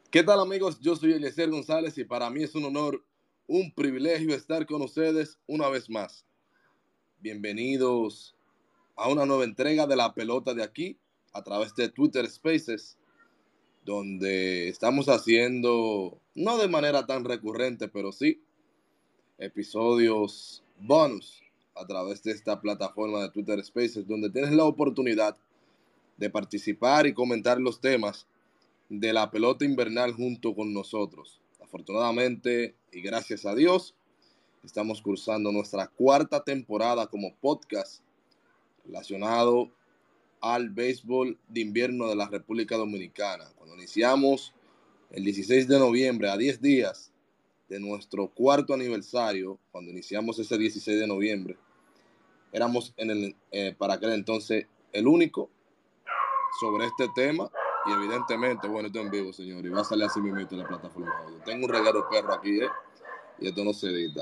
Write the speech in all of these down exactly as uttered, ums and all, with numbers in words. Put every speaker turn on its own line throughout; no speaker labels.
¿Qué tal, amigos? Yo soy Eliezer González y para mí es un honor, un privilegio estar con ustedes una vez más. Bienvenidos a una nueva entrega de La Pelota de Aquí a través de Twitter Spaces, donde estamos haciendo, no de manera tan recurrente, pero sí, episodios bonus a través de esta plataforma de Twitter Spaces, donde tienes la oportunidad de participar y comentar los temas de la pelota invernal junto con nosotros. Afortunadamente y gracias a Dios, estamos cursando nuestra cuarta temporada como podcast relacionado al béisbol de invierno de la República Dominicana. Cuando iniciamos el dieciséis de noviembre, a diez días de nuestro cuarto aniversario, cuando iniciamos ese dieciséis de noviembre, éramos en el, eh, para aquel entonces el único sobre este tema. Y evidentemente, bueno, esto en vivo, señor, y va a salir así mismo en la plataforma de audio. Tengo un regalo de perro aquí, ¿eh? Y esto no se edita.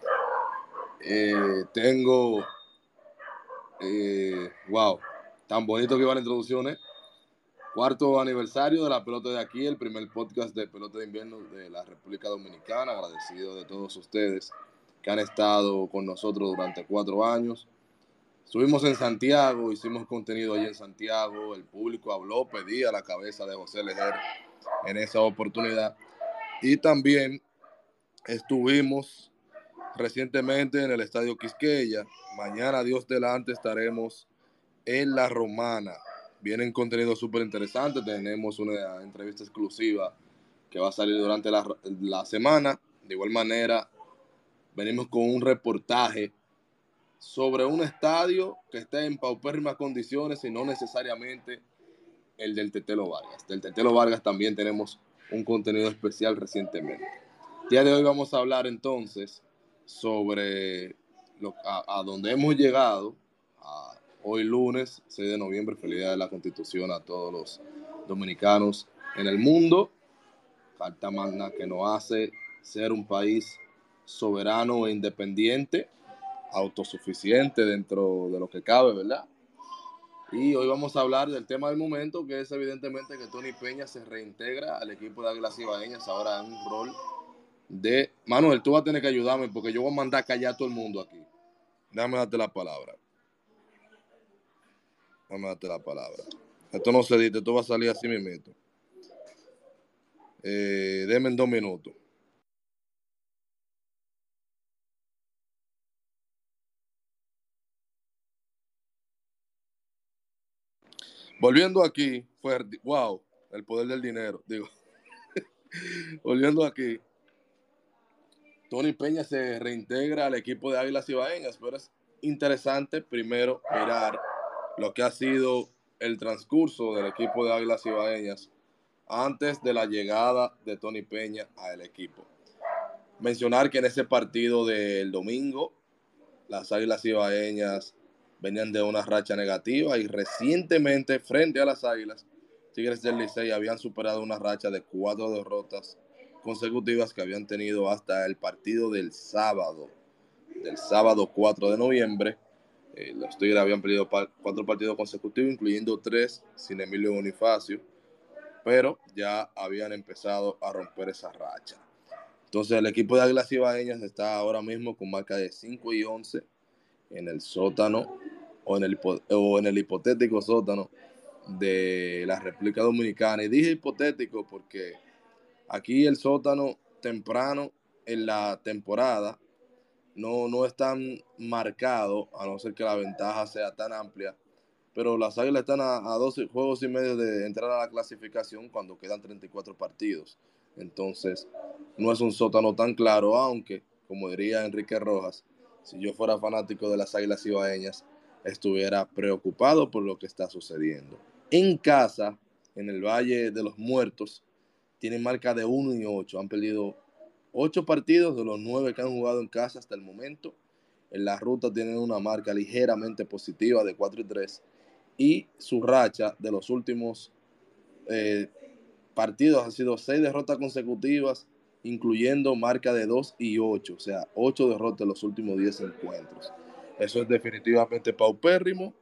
Eh, tengo, eh, wow, tan bonito que iba la introducción, ¿eh? Cuarto aniversario de la pelota de aquí, el primer podcast de pelota de invierno de la República Dominicana. Agradecido de todos ustedes que han estado con nosotros durante cuatro años. Estuvimos en Santiago, hicimos contenido allí en Santiago, el público habló, pedía la cabeza de José Lejer en esa oportunidad. Y también estuvimos recientemente en el Estadio Quisqueya. Mañana, Dios delante, estaremos en La Romana. Vienen contenidos súper interesantes, tenemos una entrevista exclusiva que va a salir durante la, la semana. De igual manera, venimos con un reportaje sobre un estadio que está en paupérrimas condiciones y no necesariamente el del Tetelo Vargas. Del Tetelo Vargas también tenemos un contenido especial recientemente. El día de hoy vamos a hablar entonces sobre lo, a, a donde hemos llegado a hoy lunes seis de noviembre. Feliz día de la Constitución a todos los dominicanos en el mundo. Carta magna que nos hace ser un país soberano e independiente, autosuficiente dentro de lo que cabe, ¿verdad? Y hoy vamos a hablar del tema del momento, que es evidentemente que Tony Peña se reintegra al equipo de Águilas Ibaeñas ahora en un rol de... Manuel, tú vas a tener que ayudarme porque yo voy a mandar a callar a todo el mundo aquí. Déjame darte la palabra. Déjame darte la palabra. Esto no se dice, esto va a salir así mismito. Eh, denme en dos minutos. Volviendo aquí, fue, wow, el poder del dinero. Digo, volviendo aquí, Tony Peña se reintegra al equipo de Águilas Ibaeñas, pero es interesante primero mirar lo que ha sido el transcurso del equipo de Águilas Ibaeñas antes de la llegada de Tony Peña al equipo. Mencionar que en ese partido del domingo, las Águilas Ibaeñas venían de una racha negativa y recientemente, frente a las Águilas, Tigres del Licey habían superado una racha de cuatro derrotas consecutivas que habían tenido hasta el partido del sábado, del sábado cuatro de noviembre. Eh, los Tigres habían perdido pa cuatro partidos consecutivos, incluyendo tres sin Emilio Bonifacio, pero ya habían empezado a romper esa racha. Entonces el equipo de Águilas Ibaeñas está ahora mismo con marca de cinco y once en el sótano o en el, o en el hipotético sótano de la República Dominicana. Y dije hipotético porque aquí el sótano temprano en la temporada no, no es tan marcado, a no ser que la ventaja sea tan amplia. Pero las Águilas están a, a doce juegos y medio de entrar a la clasificación cuando quedan treinta y cuatro partidos. Entonces, no es un sótano tan claro, aunque, como diría Enrique Rojas, si yo fuera fanático de las Águilas Ibaeñas, estuviera preocupado por lo que está sucediendo. En casa, en el Valle de los Muertos, tienen marca de uno y ocho. Han perdido ocho partidos de los nueve que han jugado en casa hasta el momento. En la ruta tienen una marca ligeramente positiva de cuatro y tres. Y su racha de los últimos eh, partidos ha sido seis derrotas consecutivas, incluyendo marca de dos y ocho. O sea, ocho derrotas en los últimos diez encuentros. Eso es definitivamente paupérrimo.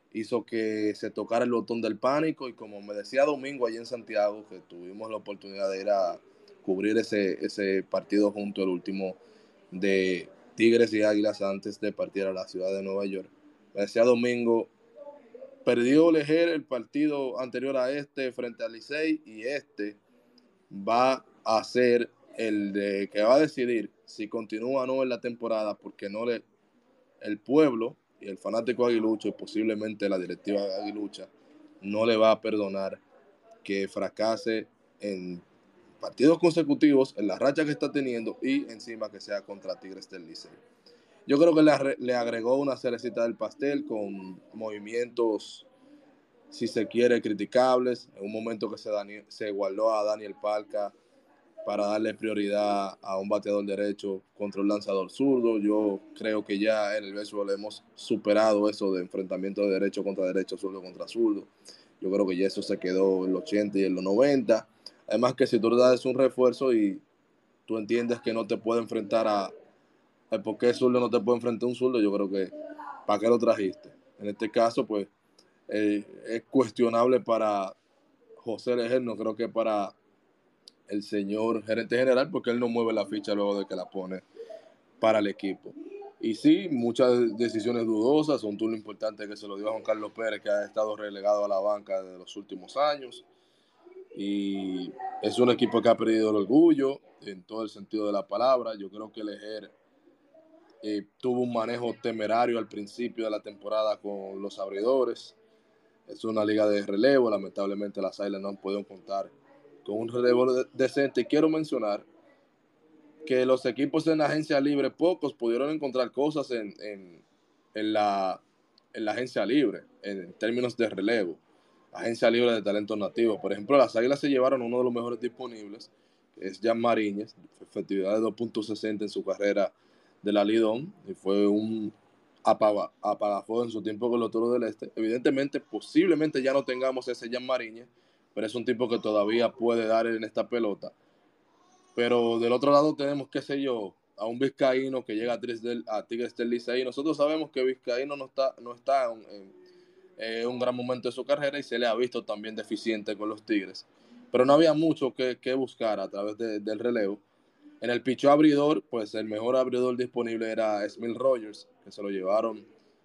hizo que se tocara el botón del pánico y como me decía Domingo allí en Santiago, que tuvimos la oportunidad de ir a cubrir ese, ese partido junto, el último de Tigres y Águilas antes de partir a la ciudad de Nueva York. Me decía Domingo, perdió Lejer el partido anterior a este frente al Licey y este va a ser el de que va a decidir si continúa o no en la temporada, porque no le el pueblo y el fanático aguilucho y posiblemente la directiva aguilucha no le va a perdonar que fracase en partidos consecutivos, en la racha que está teniendo y encima que sea contra Tigres del Licey. Yo creo que le, le agregó una cerecita del pastel con movimientos, si se quiere, criticables. En un momento que se, Dani, se igualó a Daniel Palca para darle prioridad a un bateador derecho contra un lanzador zurdo. Yo creo que ya en el béisbol hemos superado eso de enfrentamiento de derecho contra derecho, zurdo contra zurdo. Yo creo que ya eso se quedó en los ochenta y en los noventa. Además que si tú le das un refuerzo y tú entiendes que no te puede enfrentar a, el por qué zurdo no te puede enfrentar a un zurdo, yo creo que ¿para qué lo trajiste? En este caso, pues, eh, es cuestionable para José Lejer, no creo que para el señor gerente general, porque él no mueve la ficha luego de que la pone para el equipo. Y sí, muchas decisiones dudosas, un turno importante que se lo dio a Juan Carlos Pérez, que ha estado relegado a la banca de los últimos años. Y es un equipo que ha perdido el orgullo en todo el sentido de la palabra. Yo creo que Lejer eh, tuvo un manejo temerario al principio de la temporada con los abridores. Es una liga de relevo, lamentablemente las Águilas no han podido contar con un relevo de- decente. Y quiero mencionar que los equipos en la agencia libre, pocos pudieron encontrar cosas en, en, en, la, en la agencia libre, en términos de relevo, agencia libre de talentos nativos. Por ejemplo, las Águilas se llevaron uno de los mejores disponibles, que es Jan Mariñez, efectividad de dos punto sesenta en su carrera de la Lidón, y fue un apaga, apagafuego en su tiempo con los Toros del Este. Evidentemente, posiblemente ya no tengamos ese Jan Mariñez, pero es un tipo que todavía puede dar en esta pelota. Pero del otro lado tenemos, qué sé yo, a un vizcaíno que llega a Tigres del, a Tigres del Licey. Nosotros sabemos que Vizcaíno no está, no está en, en, en, un gran momento de su carrera y se le ha visto también deficiente con los Tigres. Pero no había mucho que, que buscar a través de, del relevo. En el pichó abridor, pues el mejor abridor disponible era Smil Rogers, que se lo llevaron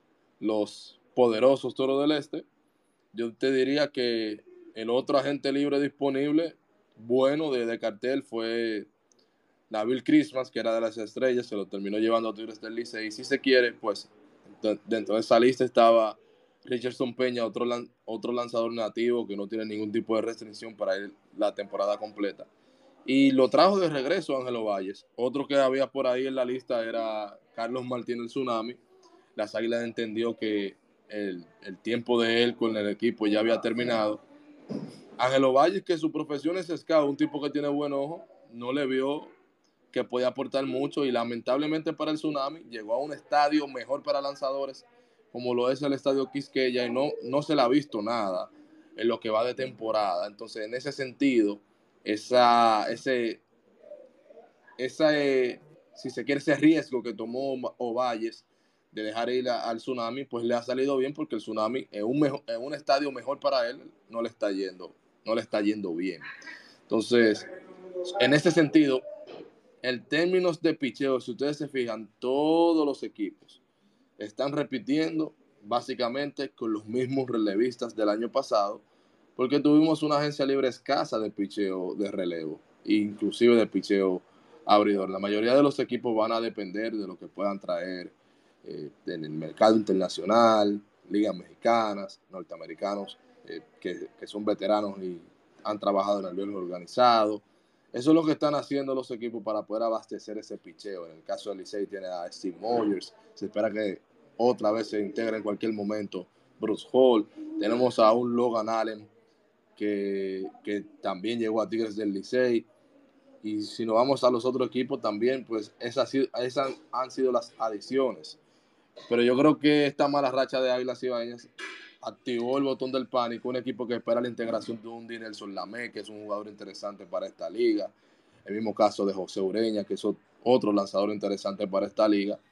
los poderosos Toros del Este. Yo te diría que el otro agente libre disponible, bueno, de, de cartel, fue Nabil Christmas, que era de las Estrellas, se lo terminó llevando a Tigres del Licey. Y si se quiere, pues dentro de esa lista estaba Richardson Peña, otro, lan otro lanzador nativo que no tiene ningún tipo de restricción para ir la temporada completa. Y lo trajo de regreso Ángelo Valles. Otro que había por ahí en la lista era Carlos Martín el Tsunami. Las Águilas entendió que el, el tiempo de él con el equipo ya había terminado. Ángelo Valles, que su profesión es scout, un tipo que tiene buen ojo, no le vio que podía aportar mucho y lamentablemente para el Tsunami llegó a un estadio mejor para lanzadores como lo es el estadio Quisqueya y no, no se le ha visto nada en lo que va de temporada. Entonces, en ese sentido, esa, ese, esa eh, si se quiere, ese riesgo que tomó Ovalles de dejar ir a, al Tsunami, pues le ha salido bien porque el Tsunami en un, mejor, en un estadio mejor para él no le está yendo, no le está yendo bien. Entonces, en ese sentido, en términos de picheo, si ustedes se fijan, todos los equipos están repitiendo básicamente con los mismos relevistas del año pasado, porque tuvimos una agencia libre escasa de picheo de relevo, inclusive de picheo abridor. La mayoría de los equipos van a depender de lo que puedan traer eh, en el mercado internacional, ligas mexicanas, norteamericanos, eh, que, que son veteranos y han trabajado en el béisbol organizado. Eso es lo que están haciendo los equipos para poder abastecer ese picheo. En el caso del Licey tiene a Steve Moyers. Se espera que otra vez se integre en cualquier momento Bruce Hall. Tenemos a un Logan Allen que, que también llegó a Tigres del Licey. Y si nos vamos a los otros equipos también, pues esas, esas han sido las adiciones. Pero yo creo que esta mala racha de Águilas Ibaeñas activó el botón del pánico, un equipo que espera la integración de un Dinelson Lamet, que es un jugador interesante para esta liga. El mismo caso de José Ureña, que es otro lanzador interesante para esta liga.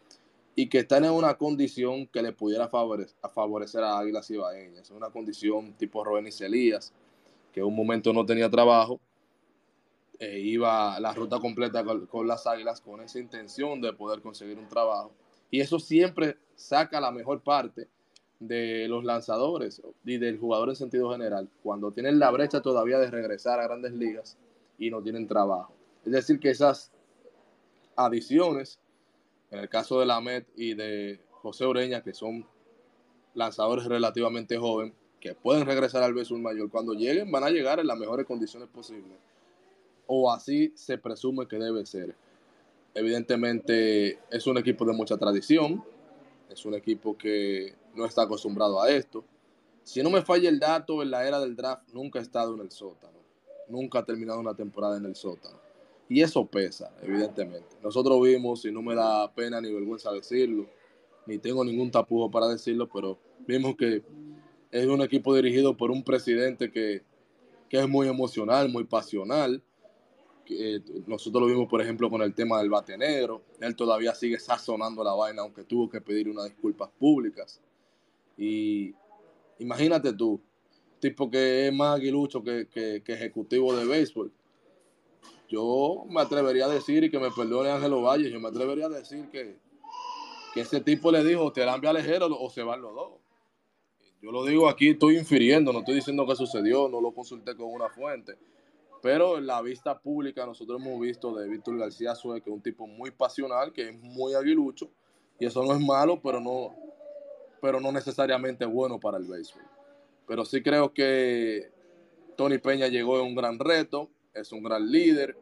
y que están en una condición que le pudiera favorecer a, favorecer a Águilas Ibaeñas. Es una condición tipo Roenis Elías, que en un momento no tenía trabajo, eh, iba la ruta completa con, con las Águilas con esa intención de poder conseguir un trabajo. Y eso siempre saca la mejor parte de los lanzadores y del jugador en sentido general, cuando tienen la brecha todavía de regresar a grandes ligas y no tienen trabajo. Es decir, que esas adiciones, en el caso de Lamet y de José Ureña, que son lanzadores relativamente jóvenes, que pueden regresar al béisbol mayor, cuando lleguen van a llegar en las mejores condiciones posibles, o así se presume que debe ser. Evidentemente es un equipo de mucha tradición, es un equipo que no está acostumbrado a esto. Si no me falla el dato, en la era del draft nunca ha estado en el sótano, nunca ha terminado una temporada en el sótano. Y eso pesa, evidentemente. Nosotros vimos, y no me da pena ni vergüenza decirlo, ni tengo ningún tapujo para decirlo, pero vimos que es un equipo dirigido por un presidente que, que es muy emocional, muy pasional. Que, eh, nosotros lo vimos, por ejemplo, con el tema del bate negro. Él todavía sigue sazonando la vaina, aunque tuvo que pedir unas disculpas públicas. Y imagínate tú, tipo que es más aguilucho que, que, que ejecutivo de béisbol. Yo me atrevería a decir, y que me perdone Ángelo Valle, yo me atrevería a decir que, que ese tipo le dijo, te dan alejero o se van los dos. Yo lo digo aquí, estoy infiriendo, no estoy diciendo que sucedió, no lo consulté con una fuente. Pero en la vista pública nosotros hemos visto de Víctor García Suez, que es un tipo muy pasional, que es muy aguilucho, y eso no es malo, pero no, pero no necesariamente bueno para el béisbol. Pero sí creo que Tony Peña llegó en un gran reto, es un gran líder,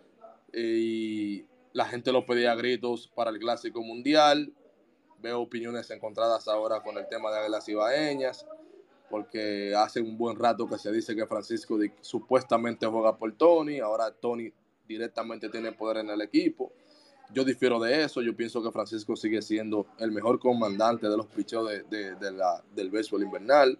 y la gente lo pedía a gritos para el Clásico Mundial. Veo opiniones encontradas ahora con el tema de las ibaeñas, porque hace un buen rato que se dice que Francisco Di, supuestamente juega por Tony, ahora Tony directamente tiene poder en el equipo. Yo difiero de eso, yo pienso que Francisco sigue siendo el mejor comandante de los picheos de, de, de la, del béisbol invernal.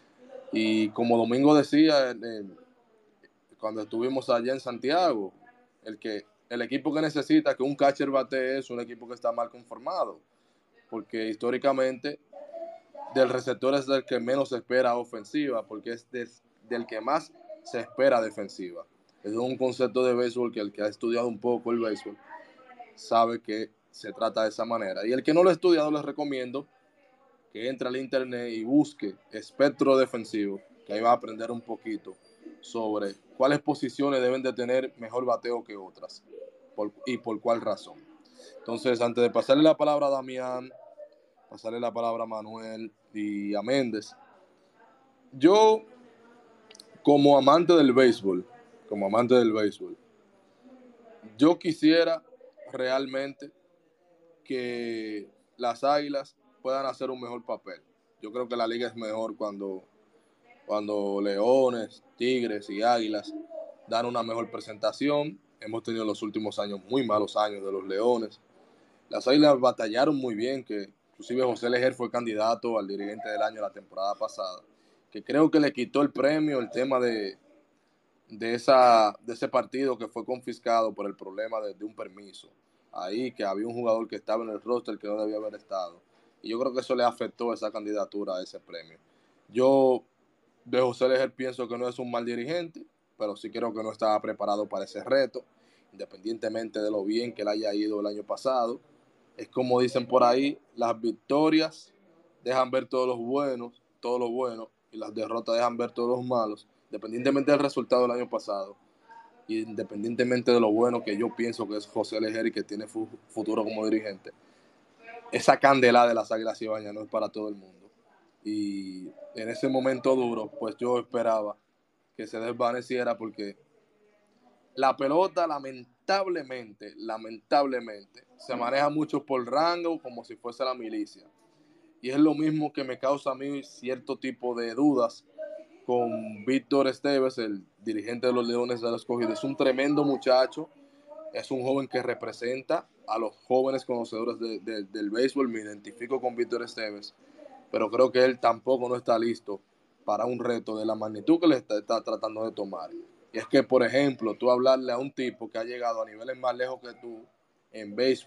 Y como Domingo decía, eh, cuando estuvimos allá en Santiago, el, que, el equipo que necesita que un catcher bate es un equipo que está mal conformado, porque históricamente del receptor es del que menos se espera ofensiva, porque es de, del que más se espera defensiva. Es un concepto de béisbol que el que ha estudiado un poco el béisbol sabe que se trata de esa manera. Y el que no lo ha estudiado les recomiendo que entre al internet y busque espectro defensivo, que ahí va a aprender un poquito sobre cuáles posiciones deben de tener mejor bateo que otras por, y por cuál razón. Entonces, antes de pasarle la palabra a Damián, pasarle la palabra a Manuel y a Méndez, yo como amante del béisbol, como amante del béisbol, yo quisiera realmente que las Águilas puedan hacer un mejor papel. Yo creo que la liga es mejor cuando, cuando Leones, Tigres y Águilas dan una mejor presentación. Hemos tenido en los últimos años muy malos años de los Leones. Las Águilas batallaron muy bien, que inclusive José Lejer fue candidato al dirigente del año la temporada pasada, que creo que le quitó el premio el tema de, de, esa, de ese partido que fue confiscado por el problema de, de un permiso. Ahí que había un jugador que estaba en el roster que no debía haber estado. Y yo creo que eso le afectó esa candidatura a ese premio. Yo de José Lejer pienso que no es un mal dirigente, pero sí creo que no estaba preparado para ese reto, independientemente de lo bien que le haya ido el año pasado. Es como dicen por ahí, las victorias dejan ver todos los buenos, todos los buenos, y las derrotas dejan ver todos los malos, independientemente del resultado del año pasado, y independientemente de lo bueno que yo pienso que es José Lejer y que tiene futuro como dirigente. Esa candela de las Águilas Ibaeñas no es para todo el mundo. Y en ese momento duro, pues yo esperaba que se desvaneciera, porque la pelota lamentablemente, lamentablemente, se maneja mucho por rango como si fuese la milicia. Y es lo mismo que me causa a mí cierto tipo de dudas con Víctor Esteves, el dirigente de los Leones de los Escogido. Es un tremendo muchacho, es un joven que representa a los jóvenes conocedores de, de, del béisbol. Me identifico con Víctor Esteves, pero creo que él tampoco no está listo para un reto de la magnitud que le está, está tratando de tomar. Y es que, por ejemplo, tú hablarle a un tipo que ha llegado a niveles más lejos que tú en béisbol,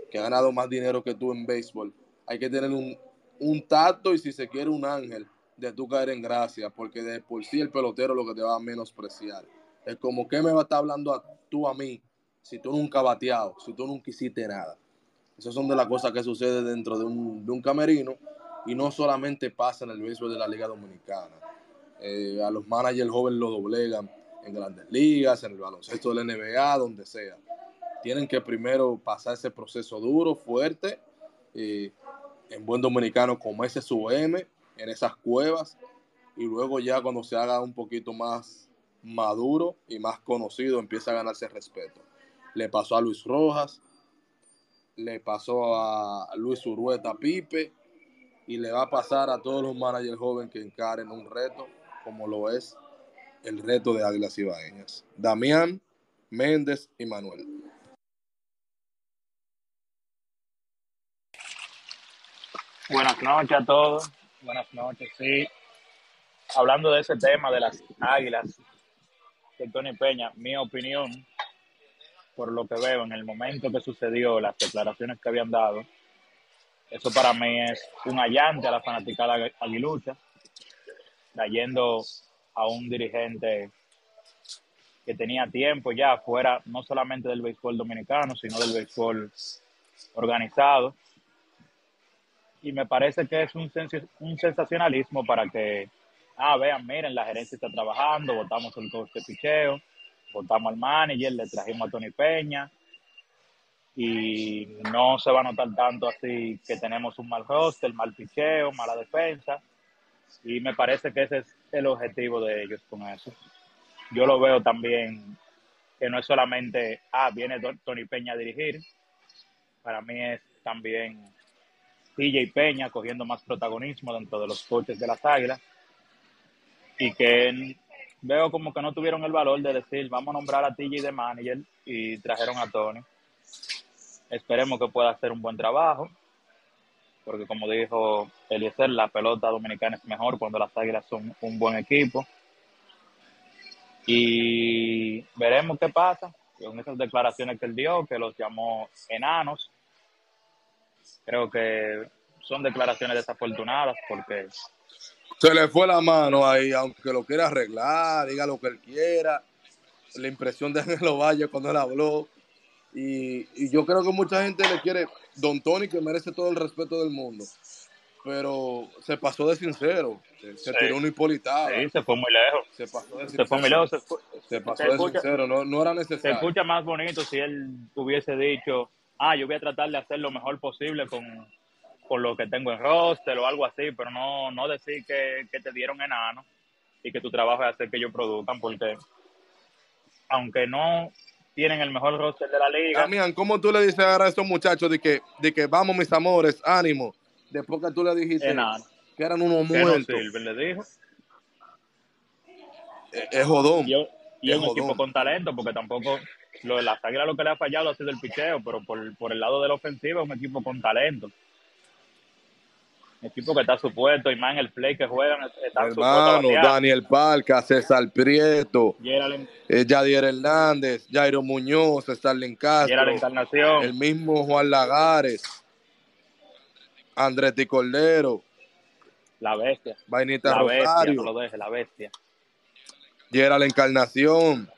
que ha ganado más dinero que tú en béisbol, hay que tener un, un tacto y si se quiere un ángel de tú caer en gracia, porque de por sí el pelotero lo que te va a menospreciar. Es como, ¿qué me va a estar hablando a, tú a mí si tú nunca has bateado, si tú nunca hiciste nada? Esas son de las cosas que suceden dentro de un, de un camerino y no solamente pasa en el béisbol de la Liga Dominicana. Eh, a los managers jóvenes lo doblegan en grandes ligas, en el baloncesto del N B A, donde sea. Tienen que primero pasar ese proceso duro, fuerte, eh, en buen dominicano como ese su M, en esas cuevas, y luego ya cuando se haga un poquito más maduro y más conocido, empieza a ganarse respeto. Le pasó a Luis Rojas, le pasó a Luis Urueta Pipe, y le va a pasar a todos los managers jóvenes que encaren un reto, como lo es el reto de Águilas Ibaeñas. Damián, Méndez y Manuel.
Buenas noches a todos. Buenas noches, sí. Hablando de ese tema de las águilas de Tony Peña, mi opinión, por lo que veo en el momento que sucedió, las declaraciones que habían dado, eso para mí es un allante a la fanaticada aguilucha, trayendo a un dirigente que tenía tiempo ya fuera no solamente del béisbol dominicano, sino del béisbol organizado. Y me parece que es un, sens- un sensacionalismo para que, ah, vean, miren, la gerencia está trabajando, votamos el coach de picheo, votamos al manager, le trajimos a Tony Peña y no se va a notar tanto así que tenemos un mal roster, mal picheo, mala defensa. Y me parece que ese es el objetivo de ellos con eso. Yo lo veo también que no es solamente, ah, viene Tony Peña a dirigir, para mí es también T J Peña cogiendo más protagonismo dentro de los coaches de las Águilas y que veo como que no tuvieron el valor de decir vamos a nombrar a T J de manager y trajeron a Tony. Esperemos que pueda hacer un buen trabajo porque como dijo Eliezer, la pelota dominicana es mejor cuando las Águilas son un buen equipo y veremos qué pasa con esas declaraciones que él dio, que los llamó enanos. Creo que son declaraciones desafortunadas porque
Se le fue la mano ahí, aunque lo quiera arreglar, diga lo que él quiera. La impresión de Ángelo Valle cuando él habló. Y, y yo creo que mucha gente le quiere, Don Tony, que merece todo el respeto del mundo, pero se pasó de sincero, se, se tiró una
sí,
hipolitada,
sí, se fue muy lejos.
se pasó de
Se fue muy
sincero,
lejos. Se,
se
se
pasó de
escucha,
sincero, no, no era
se
necesario.
escucha más bonito si él hubiese dicho, ah, yo voy a tratar de hacer lo mejor posible con, con lo que tengo en roster o algo así, pero no, no decir que, que te dieron enano y que tu trabajo es hacer que ellos produzcan, porque aunque no tienen el mejor roster de la liga,
Damián, ¿cómo tú le dices ahora a esos muchachos de que, de que vamos mis amores, ánimo, después que tú le dijiste
enano,
que eran unos
que no
muertos?
sirve, le dijo.
Es, es jodón,
Y, yo, y
es
es un equipo
jodón.
con talento, porque tampoco lo de las Águilas lo que le ha fallado ha sido el picheo, pero por, por el lado de la ofensiva es un equipo con talento. Un equipo que está supuesto, y más en el play que juegan, están supuestos a
Hermano,
batear.
Daniel Palca, César Prieto,
Gerald,
eh, Yadier Hernández, Jairo Muñoz, Starling
Gerald
Castro, el
Encarnación,
mismo Juan Lagares, Andrés Di Cordero,
la bestia,
Vainita
la bestia, no
Rosario,
lo dejes, la bestia.
Gerald Encarnación.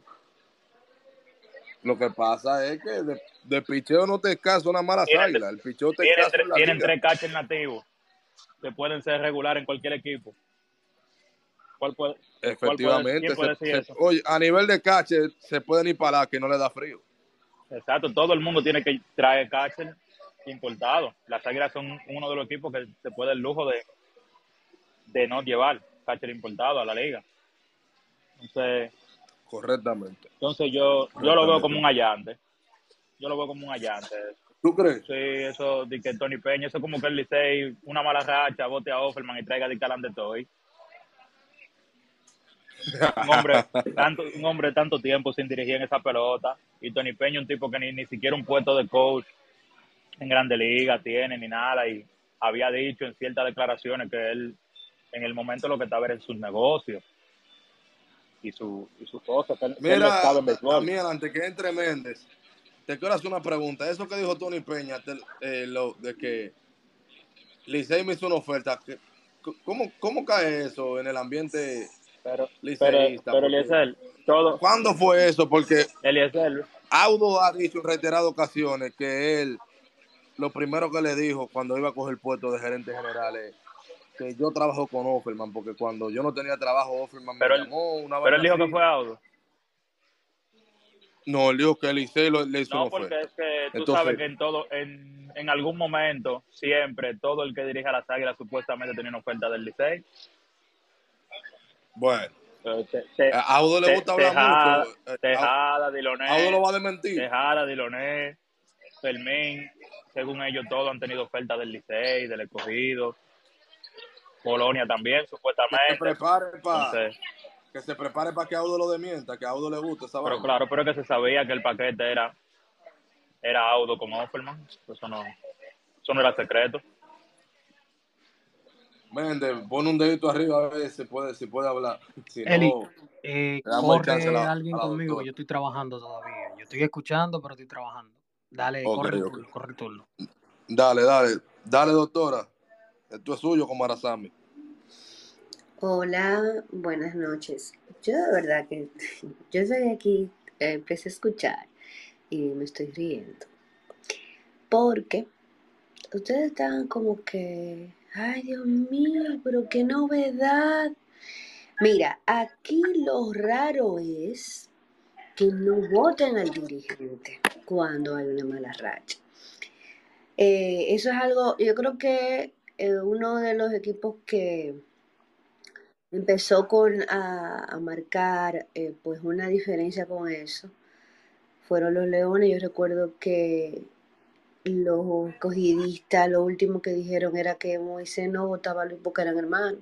Lo que pasa es que de, de picheo no te escaso una mala
Tienen,
águila, el picheo te
tienen,
escaso en la
tienen
liga.
tres catchers nativos que pueden ser regular en cualquier equipo. ¿Cuál puede, cuál puede, ¿Quién
Efectivamente, se,
puede decir
se,
eso?
oye, a nivel de cache se pueden ir para que no le da frío.
Exacto, todo el mundo tiene que traer catcher importado. Las Águilas son uno de los equipos que se puede el lujo de, de no llevar catcher importado a la liga. Entonces,
Correctamente,
entonces yo, yo lo veo
correctamente.
como un allante. Yo lo veo como un allante.
¿Tú crees?
Sí, eso de que Tony Peña, eso es como que el Licey, una mala racha, bote a Offerman y traiga a Dick de Toy. Un hombre, tanto, un hombre tanto tiempo sin dirigir en esa pelota. Y Tony Peña, un tipo que ni, ni siquiera un puesto de coach en Grande Liga tiene, ni nada. Y había dicho en ciertas declaraciones que él, en el momento, lo que estaba era en sus negocios y su, y su cosa, que él, que él no
Mira,
estaba en béisbol.
también antes que entre Méndez, te quiero hacer una pregunta. Eso que dijo Tony Peña, te- eh, lo, de que Licey me hizo una oferta, que- ¿cómo, ¿cómo cae eso en el ambiente
Pero, pero,
liceísta?
pero
Porque,
Eliezer, todo,
¿cuándo fue eso? Porque
Eliezer,
Audo ha dicho en reiteradas ocasiones que él, lo primero que le dijo cuando iba a coger el puesto de gerente general es que yo trabajo con Offerman, porque cuando yo no tenía trabajo, Offerman me
pero él,
llamó, una
pero él
vaina
dijo que
así.
fue Audo.
No, él dijo que el Licey lo- le hizo una
No, porque
oferta.
es que tú sabes
Entonces,
que en todo, en, en algún momento, siempre, todo el que dirige a las Águilas supuestamente tenía una oferta del Licey.
bueno,
Eh, Te, te,
a Audo le
te,
gusta hablar mucho.
Tejada,
eh, a-
Tejada,
Audo lo
Diloné,
va a desmentir.
Tejada, Diloné, Fermín, según ellos todos han tenido ofertas del Licey, del Escogido, Polonia también,
Que se
supuestamente.
prepare para
Entonces,
que se prepare para que Audo lo desmienta, que a Audo le gusta esa
pero
vaina.
claro, pero que se sabía que el paquete era, era Audo con Offerman. Eso no, eso no era secreto.
Vende, pone un dedito arriba a ver si puede, si puede hablar. Si
Eli,
no,
eh,
le damos el chance a
corre
la,
alguien
a la
conmigo que
doctora.
yo estoy trabajando todavía. Yo estoy escuchando, pero estoy trabajando. Dale,
Ok,
corre el
ok.
turno, corre el turno.
Dale, dale. Dale, doctora. Esto es suyo como Arasami.
Hola, buenas noches. Yo de verdad que yo estoy aquí, eh, empecé a escuchar y me estoy riendo. Porque ustedes estaban como que, ay Dios mío, pero qué novedad. Mira, aquí lo raro es que no voten al dirigente cuando hay una mala racha. Eh, eso es algo, yo creo que eh, uno de los equipos que empezó con a, a marcar eh, pues una diferencia con eso fueron los Leones. Yo recuerdo que los cogidistas lo último que dijeron era que Moisés no votaba a Luis porque eran hermanos.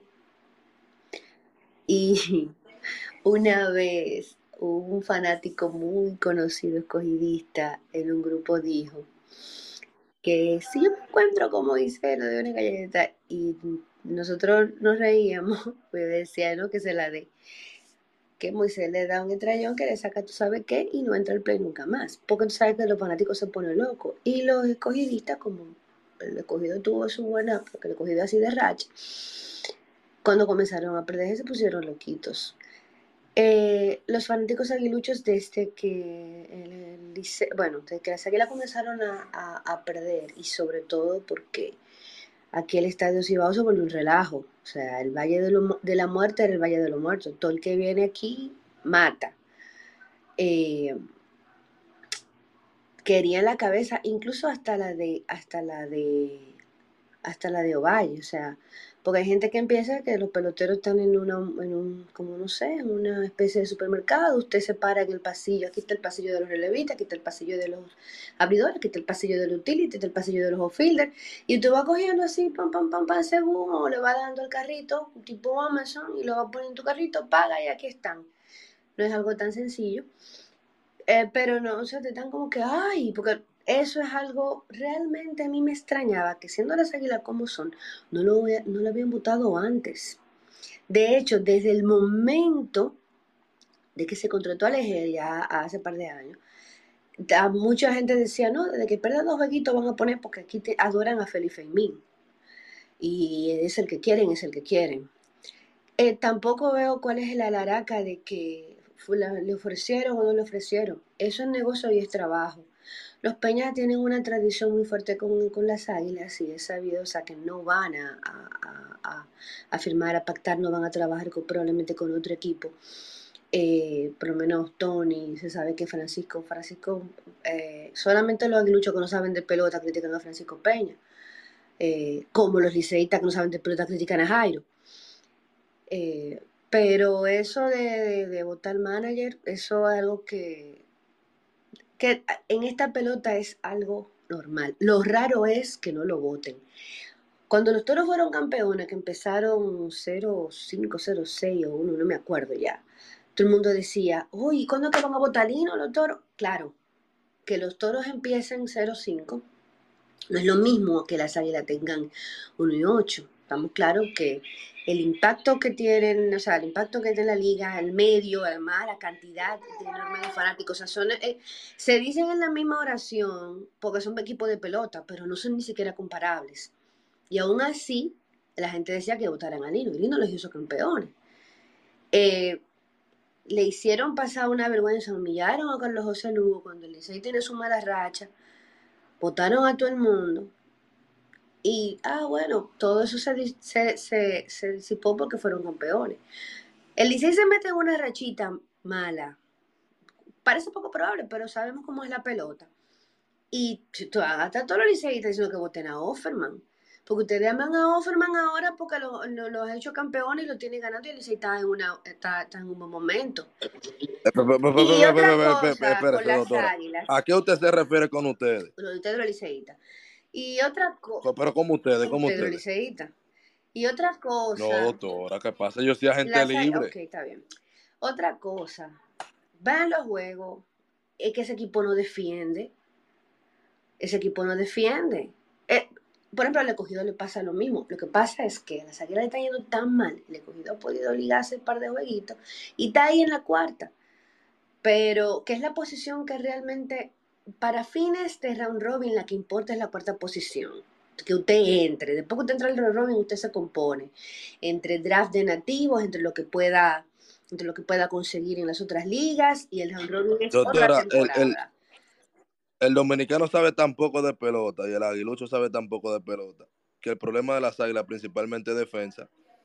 Y una vez un fanático muy conocido escogidista en un grupo dijo que si yo me encuentro con Moisés le doy una galleta, y nosotros nos reíamos, pues decía no que se la dé, que Moisés le da un estrellón que le saca tú sabes qué y no entra al play nunca más, porque tú sabes que los fanáticos se ponen locos y los escogidistas, como el escogido tuvo su buena, porque el escogido así de racha, cuando comenzaron a perder se pusieron loquitos. Eh, los fanáticos aguiluchos desde que el, el Licey- bueno, desde que las Águilas comenzaron a, a, a perder, y sobre todo porque aquí el Estadio Cibao se volvió un relajo. O sea, el Valle de, lo- de la Muerte era el Valle de los Muertos. Todo el que viene aquí mata. Eh, querían la cabeza, incluso hasta la de, hasta la de, hasta la de Ovalle. O sea, porque hay gente que empieza que los peloteros están en una, en un, como no sé, en una especie de supermercado. Usted se para en el pasillo. Aquí está el pasillo de los relevistas, aquí está el pasillo de los abridores, aquí está el pasillo del utility, aquí está el pasillo de los outfielders. Y usted va cogiendo así, pam, pam, pam, pam, según, o le va dando el carrito, tipo Amazon, y lo va poniendo en tu carrito, paga y aquí están. No es algo tan sencillo. Eh, pero no, o sea, te están como que, ay, porque eso es algo realmente a mí me extrañaba, que siendo las Águilas como son, no lo, no lo habían votado antes. De hecho, desde el momento de que se contrató a Leger ya hace par de años, a mucha gente decía, no, desde que pierdan dos jueguitos van a poner, porque aquí te adoran a Felipe Feimín. Y es el que quieren, es el que quieren. Eh, tampoco veo cuál es el alaraca de que le ofrecieron o no le ofrecieron. Eso es negocio y es trabajo. Los Peñas tienen una tradición muy fuerte con, con las Águilas, y es sabido, o sea, que no van a, a, a, a firmar, a pactar, no van a trabajar con, probablemente con otro equipo. Eh, por lo menos Tony, se sabe que Francisco, Francisco, eh, solamente los aguiluchos que no saben de pelota critican a Francisco Peña, eh, como los liceístas que no saben de pelota critican a Jairo. Eh, pero eso de, de, de votar manager, eso es algo que, que en esta pelota es algo normal. Lo raro es que no lo voten. Cuando los Toros fueron campeones, que empezaron cero cinco, cero seis o uno, no me acuerdo ya, todo el mundo decía, uy, ¿cuándo es que van a votar Lino los Toros? Claro, que los Toros empiecen cero cinco no es lo mismo que las Águilas tengan uno y ocho. estamos claros que el impacto que tienen, o sea, el impacto que tiene la liga, el medio, además la cantidad de enorme de fanáticos, o sea, son, eh, se dicen en la misma oración porque son equipos de pelota, pero no son ni siquiera comparables. Y aún así, la gente decía que votaran a Lino, y Lino los hizo campeones. Eh, le hicieron pasar una vergüenza, humillaron a Carlos José Lugo cuando el Licey tiene su mala racha, votaron a todo el mundo. Y, ah, bueno, todo eso se, se, se, se disipó porque fueron campeones. El Licey se mete en una rachita mala. Parece poco probable, pero sabemos cómo es la pelota. Y hasta todos los liceístas diciendo que voten a Offerman. Porque ustedes aman a Offerman ahora porque lo, lo, lo ha hecho campeones y lo tiene ganando y el Licey está en, una, está, está en un buen momento. Y otra cosa con las Águilas.
¿A qué usted se refiere con ustedes?
Los de ustedes los liceístas. Y otra cosa.
Pero como ustedes, como ustedes.
Ustedes los liceístas. Y otra cosa.
No, doctora, ¿qué pasa? Yo soy agente las, libre.
Ok, está bien. Otra cosa. Vean los juegos. Es que ese equipo no defiende. Ese equipo no defiende. Eh, por ejemplo, al Escogido le pasa lo mismo. Lo que pasa es que a las Águilas le está yendo tan mal. El Escogido ha podido ligarse un par de jueguitos y está ahí en la cuarta. Pero que es la posición que realmente, para fines de round robin, la que importa es la cuarta posición. Que usted entre. Después que usted entra al round robin, usted se compone. Entre el draft de nativos, entre lo que pueda, entre lo que pueda conseguir en las otras ligas y el round robin es
Doctora,
otra temporada.
El, el... El dominicano sabe tan poco de pelota y el aguilucho sabe tan poco de pelota que el problema de las águilas principalmente es defensa.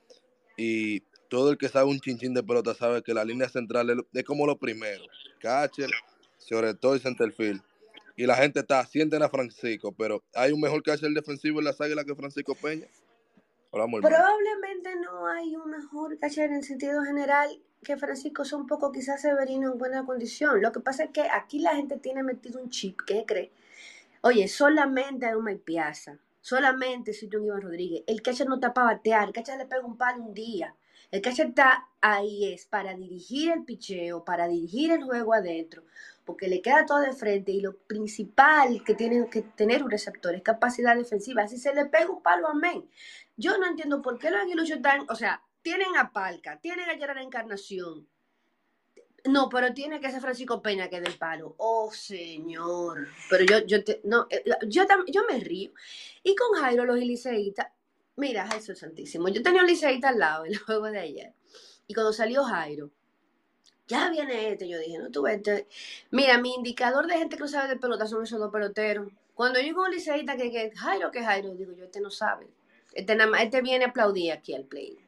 Y todo el que sabe un chinchín de pelota sabe que la línea central es, es como lo primero. Catcher, sobre todo y centerfield. Y la gente está, sienten a Francisco, pero ¿hay un mejor catcher defensivo en las águilas que Francisco Peña?
Probablemente no hay un mejor catcher en sentido general que Francisco, sea un poco quizás Severino en buena condición. Lo que pasa es que aquí la gente tiene metido un chip que cree, oye, solamente hay un Mike Piazza, solamente si tú Iván Rodríguez, el catcher no está para batear, el catcher le pega un palo un día, el catcher está ahí es para dirigir el picheo, para dirigir el juego adentro, porque le queda todo de frente y lo principal que tiene que tener un receptor es capacidad defensiva. Si se le pega un palo, amén. Yo no entiendo por qué los aguiluchos están, o sea, tienen a Palca, tienen a Gerard Encarnación. No, pero tiene que ser Francisco Peña que dé el palo. Oh, señor. Pero yo, yo, te, no, yo, yo me río. Y con Jairo, los liceístas, mira, Jesús Santísimo, yo tenía un liceísta al lado en el juego de ayer. Y cuando salió Jairo, ya viene este, yo dije, no, tú este. Mira, mi indicador de gente que no sabe de pelota son esos dos peloteros. Cuando yo con un liceísta que, que Jairo, que Jairo, digo yo, este no sabe. Este, nada más, este viene a aplaudir aquí al play.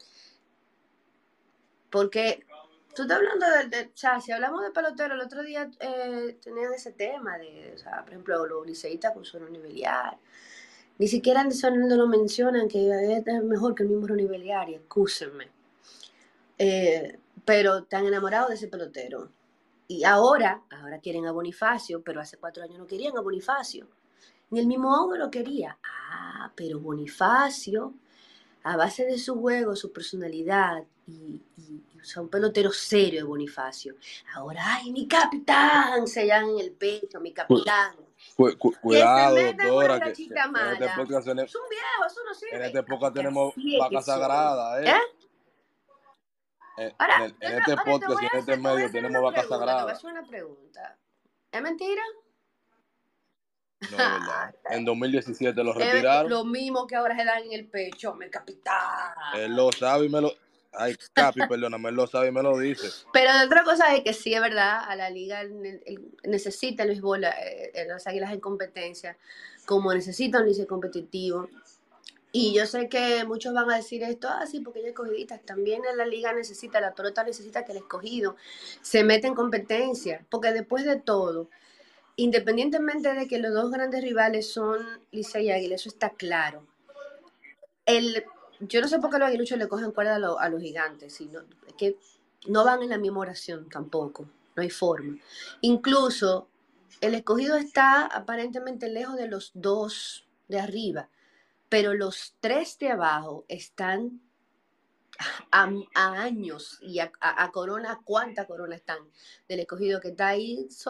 Porque tú estás hablando de, de, o sea, si hablamos de pelotero, el otro día eh, tenían ese tema de, o sea, por ejemplo, los liceístas con Ronnie Beliar. Ni siquiera en Sonando lo mencionan, que es mejor que el mismo Ronnie Beliar, y excúsenme. Eh, pero están enamorados de ese pelotero. Y ahora, ahora quieren a Bonifacio, pero hace cuatro años no querían a Bonifacio. Ni el mismo Audo lo quería. Ah, pero Bonifacio, a base de su juego, su personalidad, y, y, y o sea, un pelotero serio de Bonifacio. Ahora, ay, mi capitán, se llaman en el pecho, mi capitán.
Cu cu cuidado, doctora, que,
que en este podcast tenemos, es un viejo, eso no sirve.
En este podcast tenemos vaca sagrada, ¿eh?
¿Eh?
En,
ahora,
en, el, en este
ahora
podcast y en este medio tenemos vaca sagrada.
Te voy a hacer una pregunta. ¿Es mentira?
No, es verdad. En dos mil diecisiete lo retiraron.
Lo mismo que ahora se dan en el pecho, mi capitán.
Él lo sabe y me lo... Ay, Capi, perdóname, él lo sabe y me lo dice.
Pero otra cosa es que sí, es verdad, a la liga el, el, necesita Luis Bola, eh, las Águilas en competencia, como necesita un liceo competitivo. Y yo sé que muchos van a decir esto, ah, sí, porque ella es escogidita. También la liga necesita, la pelota necesita que el escogido se meta en competencia, porque después de todo, independientemente de que los dos grandes rivales son Licey y Águila, eso está claro. El, yo no sé por qué los aguiluchos le cogen cuerda a, lo, a los gigantes, sino es que no van en la misma oración tampoco, no hay forma. Incluso el escogido está aparentemente lejos de los dos de arriba, pero los tres de abajo están a, a años y a, a, a corona, ¿cuánta corona están del escogido que está ahí? Sol,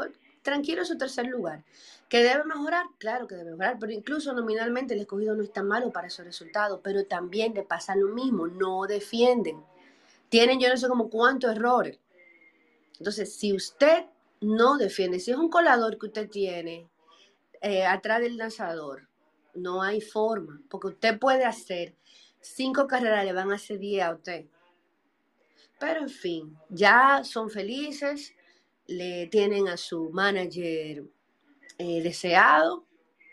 tranquilo su tercer lugar. ¿Que debe mejorar? Claro que debe mejorar, pero incluso nominalmente el escogido no está malo para esos resultados, pero también le pasa lo mismo, no defienden. Tienen yo no sé como cuántos errores. Entonces, si usted no defiende, si es un colador que usted tiene eh, atrás del lanzador, no hay forma, porque usted puede hacer cinco carreras, le van a hacer diez a usted. Pero en fin, ya son felices, le tienen a su manager eh, deseado.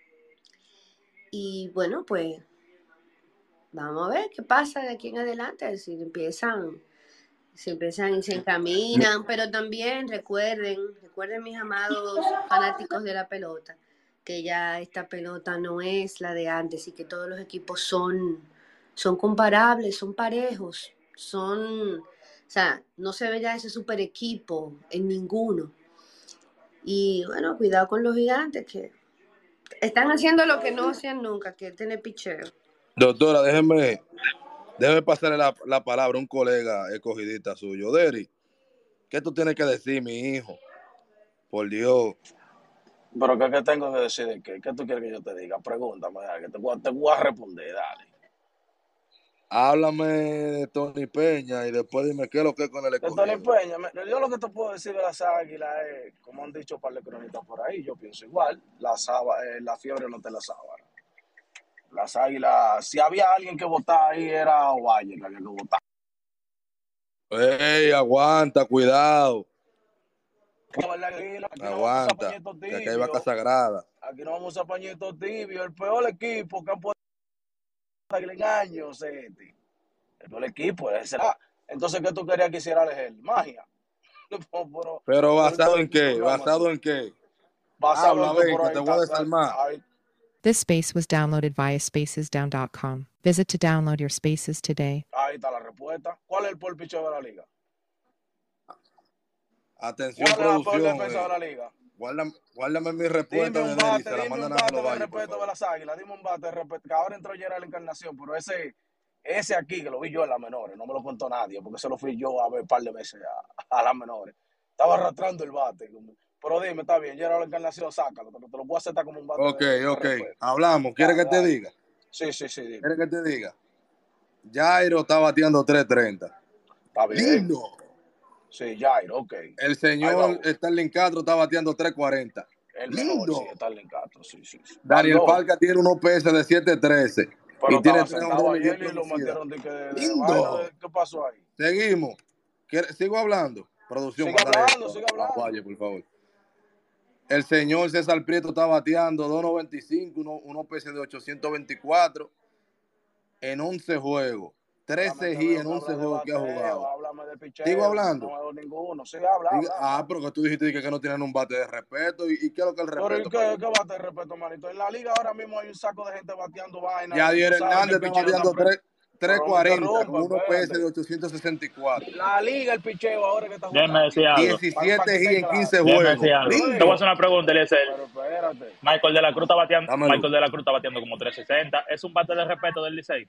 Y bueno, pues vamos a ver qué pasa de aquí en adelante, si empiezan, si empiezan y se encaminan, pero también recuerden, recuerden mis amados fanáticos de la pelota, que ya esta pelota no es la de antes y que todos los equipos son, son comparables, son parejos, son, o sea, no se ve ya ese super equipo en ninguno. Y bueno, cuidado con los gigantes que están haciendo lo que no hacían nunca, que es tener picheo.
Doctora, déjeme, déjeme pasarle la, la palabra a un colega escogidista suyo. Deri, ¿qué tú tienes que decir, mi hijo? Por Dios.
Pero ¿qué, qué tengo que decir de qué? ¿Qué tú quieres que yo te diga? Pregúntame, dale, que te, voy a- te voy a responder, dale.
Háblame de Tony Peña y después dime qué es lo que es con el
De Tony
escogido.
Peña, me- yo lo que te puedo decir de las águilas es, como han dicho un par de cronistas por ahí, yo pienso igual, la, saba- eh, la fiebre no te la sábana. Las águilas, si había alguien que votaba ahí era Ovalle, que había que votar.
Ey, aguanta, cuidado.
Aquí no vamos a usar
Aguanta,
pañitos
que aquí hay vaca
tibios,
sagrada.
aquí no vamos a usar pañitos tibios, el peor equipo que han puesto en años es este. El peor equipo ese será. Entonces, ¿qué tú querías que hiciera el Magia. Pero,
Pero ¿basado en
pero
qué?
no es
¿Basado
así.
en qué?
Basado
Habla,
en que
ven,
por
que
ahí
te voy a
está, está-
desarmar.
ahí-
This space was downloaded via spaces down dot com. Visit to download your spaces today.
ahí está la respuesta. ¿Cuál es el peor picheo de la liga?
Atención,
¿Cuál es la peor
producción.
defensa de
Eh.
la liga?
Guárdame, guárdame mi
Dime
respuesta de
un
Deri.
bate,
Se la
dime un
mandan a
bate
los
de
valles, por
respeto de
favor.
las águilas. Dime un bate de respeto. Que ahora entró Gerald Encarnación, pero ese, ese aquí, que lo vi yo en las menores, no me lo contó nadie, porque se lo fui yo a ver un par de veces a, a las menores. Estaba arrastrando el bate. Pero dime, está bien, Gerald Encarnación, sácalo. Te, te lo voy a aceptar como un bate
Ok,
de, de
ok.
respeto.
Hablamos. ¿Quieres
Dale,
que te
dale.
diga?
Sí, sí, sí, dime.
¿Quieres que te diga? Jairo está bateando tres treinta.
Está bien.
Lindo.
Sí, Jairo, ok.
El
Ahí
señor
vamos.
Starling Castro está bateando tres cuarenta.
El mejor,
Lindo.
sí, está en Castro, sí, sí, sí.
Daniel
Van dos.
Parker tiene un O P S de siete trece.
Pero
Y tiene
estaba
tres
sentado
honrones bien
ayer y lo
producidas.
metieron de, que de, de
Lindo.
vaina. De, ¿qué pasó ahí?
Seguimos. ¿Quiere- ¿Sigo hablando? Producción,
Sigue
mándale
hablando,
esto
sigue
a
hablando.
Valle, por favor. El señor César Prieto está bateando dos noventa y cinco, uno, un O P S de ochocientos veinticuatro en once juegos. trece
Háblame,
G en
habla
once
de
juegos que ha
bateo,
jugado.
háblame de picheo.
¿Sigo
Yo
hablando?
no veo ninguno. Sí, habla,
Diga-
habla,
ah,
habla.
pero que tú dijiste que no tienen un bate de respeto. ¿Y, y qué es lo que el
Pero ¿y
respeto?
qué, qué bate de respeto, manito? En la liga ahora mismo hay un saco de gente bateando vaina. Y
Yadier
tú sabes que
Hernández
el
está
picheo está...
bateando
Pre...
tres
Pero no me
cuarenta con
interrumpa,
un O P S de
espérate.
ochocientos sesenta y cuatro.
La liga, el picheo ahora que está
Déjeme
jugando.
decir algo.
Para
diecisiete
que
G
esté
en
claro.
quince
Déjeme
juegos.
decir algo. Te voy a
Lindo.
hacer una pregunta, Eliezer.
Pero espérate.
Michael de la Cruz está bateando,
Dámelo.
Michael de la Cruz está bateando como trescientos sesenta. ¿Es un bate de respeto del Licey?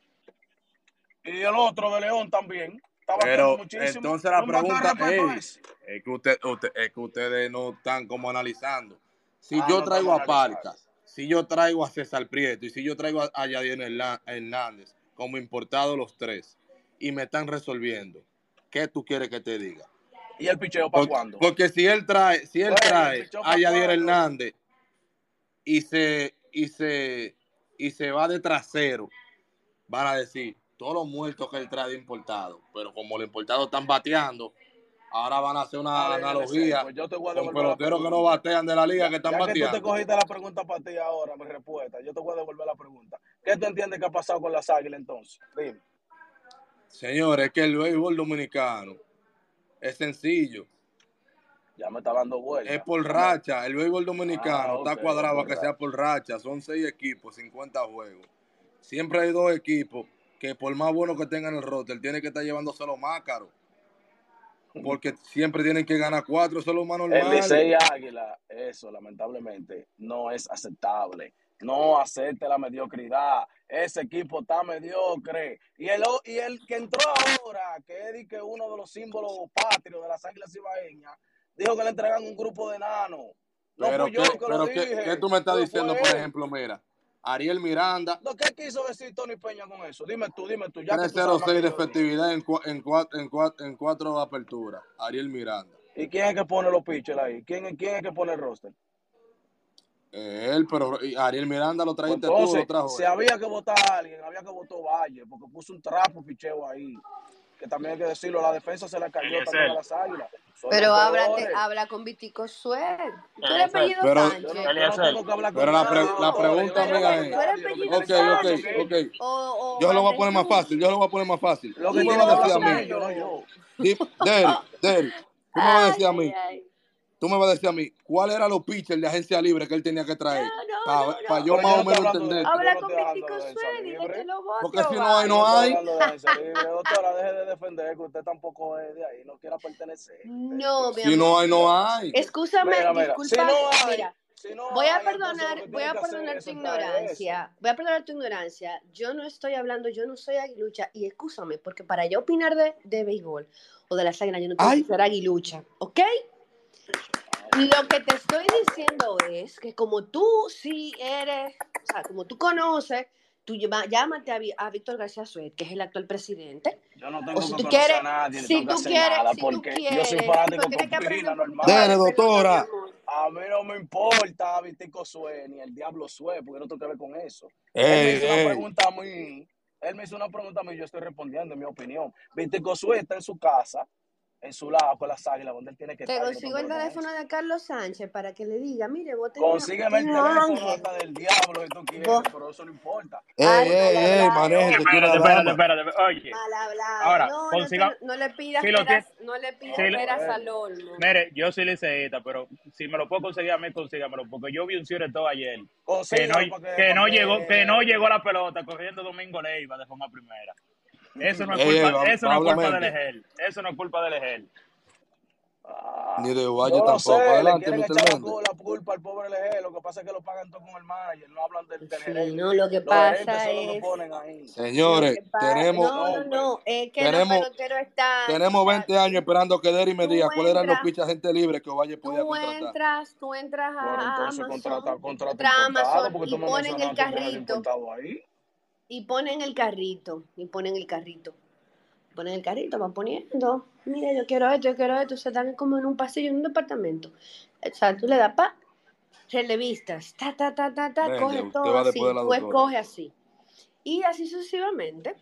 Y el otro de León también. Está bateando
Pero
muchísimo.
entonces la
¿No un bate de
pregunta
respeto
es,
es?
es que, usted, usted- es que ustedes no están como analizando. Si
Ah,
yo
no
traigo
estamos
a
analizando.
Parcas, si yo traigo a César Prieto y si yo traigo a, a Yadier Herla- Hernández como importado los tres y me están resolviendo, ¿qué tú quieres que te diga?
¿Y el picheo para
Porque,
cuándo?
porque si él trae, si él
Güey, ¿y el
trae
picheo
a
para
Yadier
cuándo?
Hernández y se, y se, y se va de trasero, van a decir todos los muertos que él trae de importado, pero como los importados están bateando, ahora van a hacer una
Dale, L C,
analogía
pues yo te voy a
con
devolver la
peloteros que no
pregunta.
batean de la liga
Ya,
que están
ya que tú te
bateando.
cogiste la pregunta para ti ahora, mi respuesta, yo te voy a devolver la pregunta. ¿Qué tú entiendes que ha pasado con las águilas entonces? Dime.
Señores, es que el béisbol dominicano es sencillo,
Ya me está dando vuelta.
es por
Ya me-
racha. El béisbol dominicano
Ah,
está
ok,
cuadrado
por
a que
racha.
sea por racha. Son seis equipos, cincuenta juegos. Siempre hay dos equipos que por más bueno que tengan el roster, tienen que estar llevándose los más caros. Porque siempre tienen que ganar cuatro, eso es lo más
El
normal.
Licey Águila, eso lamentablemente no es aceptable. No acepte la mediocridad. Ese equipo está mediocre. Y el, o- y el que entró ahora, que es di que uno de los símbolos patrios de las Águilas Ibaeñas, dijo que le entregan un grupo de enanos. No
Pero
fui yo
qué,
que lo
pero qué, qué
dije,
tú me estás
fue,
diciendo,
fue
por
él.
ejemplo, mira, Ariel Miranda,
No, ¿qué quiso decir Tony Peña con eso? Dime tú, dime tú, ya que tú sabes más
tres cero seis
que
de
yo de eso.
efectividad en, cua- en, cuatro, en, cuatro, en cuatro aperturas. Ariel Miranda.
¿Y quién es que pone los pitchers ahí? ¿Quién, es- quién es que pone el roster?
Él, pero y Ariel Miranda lo
Pues
trajiste tú, lo
entonces,
trajo
si
él.
había que votar a alguien, había que votar a Valle, porque puso un trapo picheo ahí. Que también hay que decirlo, la defensa se le cayó también a
Eliezer,
las Águilas. Son los
Pero háblate,
peores.
habla con Vitico Suel. Tú eres
Eliezer,
apellido
Pero,
Yo no,
Sánchez.
yo no
Eliezer,
tengo que hablar con
pero la, pre-
nadie,
la
No,
doctora. Yo no
pregunta
tengo que
pero
hablar
mía
con
es,
tú eres
nadie. Lo que
apellido
tienen
ok,
que hablar
ok,
son
Sánchez
ok.
ellos.
o, o
Yo lo voy a poner más
Vanderluz.
fácil, yo lo voy a poner más fácil.
Lo
Tú
que
me
tienen
vas
que
a
hablar
decir a
son
mí,
ellos, no
Bótalo.
yo.
di- Derry, Derry, tú me vas a decir
Ay,
a
ay,
mí,
ay.
tú me vas a decir a mí, ¿cuál era los pitchers de agencia libre que él tenía que
No,
traer?
no,
Para
no, no.
yo
Pero
más
yo no
o
estoy
menos
hablando de,
entenderte.
yo
Habla
no
con
estoy hablando
Vitico
de defensa
Suel, dile que
libre.
lo vote
Porque si no hay,
Yo no
no
estoy
hay.
hablando de agencia libre. Doctora, deje de defender que usted tampoco es de ahí, no quiera pertenecer. Usted
No,
tiene
mi
su
Si no
amor.
hay, no
posición.
hay.
Escúchame,
Mira, mira, si
disculpa.
no hay,
Mira,
si no
voy a
hay, entonces lo
perdonar,
que
voy
tienen
a
que hacer
perdonar
es
tu
traer eso.
ignorancia. Voy a perdonar tu ignorancia. Yo no estoy hablando, yo no soy aguilucha. Y escúchame, porque para yo opinar de, de béisbol o de las águilas, yo no tengo que
Ay,
ser aguilucha, ¿ok?
Ah, ok.
Lo que te estoy diciendo es que como tú sí eres, o sea, como tú conoces, tú llama- llámate a, Vi- a Víctor García Suet, que es el actual presidente.
Yo no
O
tengo
si
que
tú
conocer
quieres,
a nadie, ni
si
tengo que
tú
hacer
quieres,
nada,
si tú
porque yo soy
quieres, sí, pero
fanático
tienes que aprender
copina
un poquito de
dele,
normal.
respeto, mi
doctora.
amor.
A mí no me importa Vitico Sue, ni el Diablo Sue, porque yo no tengo que ver con eso. Él me
Ey,
hizo una
ey.
pregunta a mí, él me hizo una pregunta a mí, yo estoy respondiendo, en mi opinión. Vitico Sue está en su casa, en su lado, con las águilas, donde él tiene que
Te
estar, yo no tengo
consigo
que
el
ver con
teléfono
eso.
de Carlos Sánchez para que le diga, mire, voten a,
Consígueme
voten
el
a
teléfono
Ángel.
hasta del Diablo si tú quieres,
Vos,
pero eso no importa.
Ey,
ay,
Pues yo
mal
voy a
ey,
hablar
ey,
con mi
manéjese,
hablado,
que
hombre.
una
espérate, espérate,
dama.
espérate. Oye,
mal hablado.
ahora,
No, no, te,
consiga,
no le pidas
si lo tiene,
peras, no le pidas
si lo-
Ah,
peras al
bueno.
olmo.
mire, yo soy liceísta, pero si me lo puedo conseguir a mí, consígamelo, porque yo vi un cierre todo ayer, que no,
Consíguelo para que,
que
para
no llegó, que no
que...
llegó la pelota, corriendo Domingo Leiva de forma primera. Eso no es
Ey, ey,
culpa,
va,
eso
va
no
a
es
hablar
culpa del
mente.
Egel, eso no es culpa del Egel.
Ah,
Ni de
yo
Valle
no
tampoco.
sé, le
Adelante,
quieren
mister
echar la,
Méndez.
cu- la culpa al pobre L G. Lo que pasa es que lo pagan todo con el manager, no hablan del, del
Sí,
gerente.
no, lo que
Los gerentes
pasa
son los que
es,
ponen ahí.
lo
Señores,
que pasa,
Ese es
tenemos,
el
no, no,
hombre.
no, es que los
tenemos,
peloteros están, o
tenemos
sea,
veinte años
tú,
esperando que Derry me diga
tú
cuáles eran los
entras,
pitchers gente libre que Valle podía
tú
contratar.
entras, tú entras
Pero
a
entonces contrata,
Amazon, tú
contrata
entras a
importado,
Amazon
porque
y
tú me
ponen el
mencionaste un viaje de
carrito,
importado ahí.
y ponen el carrito, y ponen el carrito. Ponen el carrito, van poniendo, mira, yo quiero esto, yo quiero esto, se dan como en un pasillo, en un departamento. O sea, tú le das pa, relevistas, ta, ta, ta, ta, ta,
Méndez,
coge
usted
todo
va después de
así,
la
tú
doctora.
escoges así. Y así sucesivamente.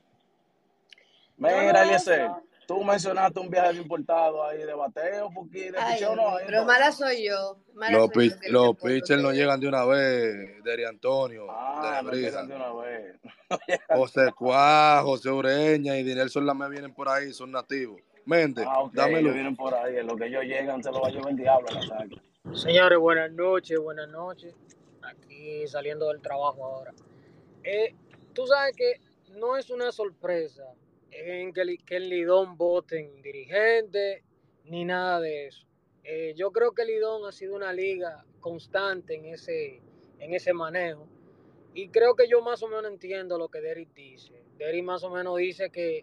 Todo
Mira, Eliezer,
eso.
tú mencionaste un viaje de importado ahí de bateo, porque de
Ay,
picheo
Dios
no
mío,
hay
pero
entonces.
mala soy yo, mala
Los,
soy
pi-
yo que
los
te puedo
pitchers no
de...
llegan de una vez. Derry Antonio, de
Ah, no llegan
Nebrija.
de una vez.
José Cuá, José Ureña y Dinelson Lamé vienen por ahí, son nativos. Méndez,
Ah, ok,
dame
ellos
luz.
vienen por ahí, en lo que ellos llegan se lo va a llevar el diablo a las águilas.
Señores, buenas noches, buenas noches. Aquí saliendo del trabajo ahora. Eh, tú sabes que no es una sorpresa en que, que el Lidón voten dirigente ni nada de eso. Eh, yo creo que el Lidón ha sido una liga constante en ese, en ese manejo. Y creo que yo más o menos entiendo lo que Derek dice. Derek más o menos dice que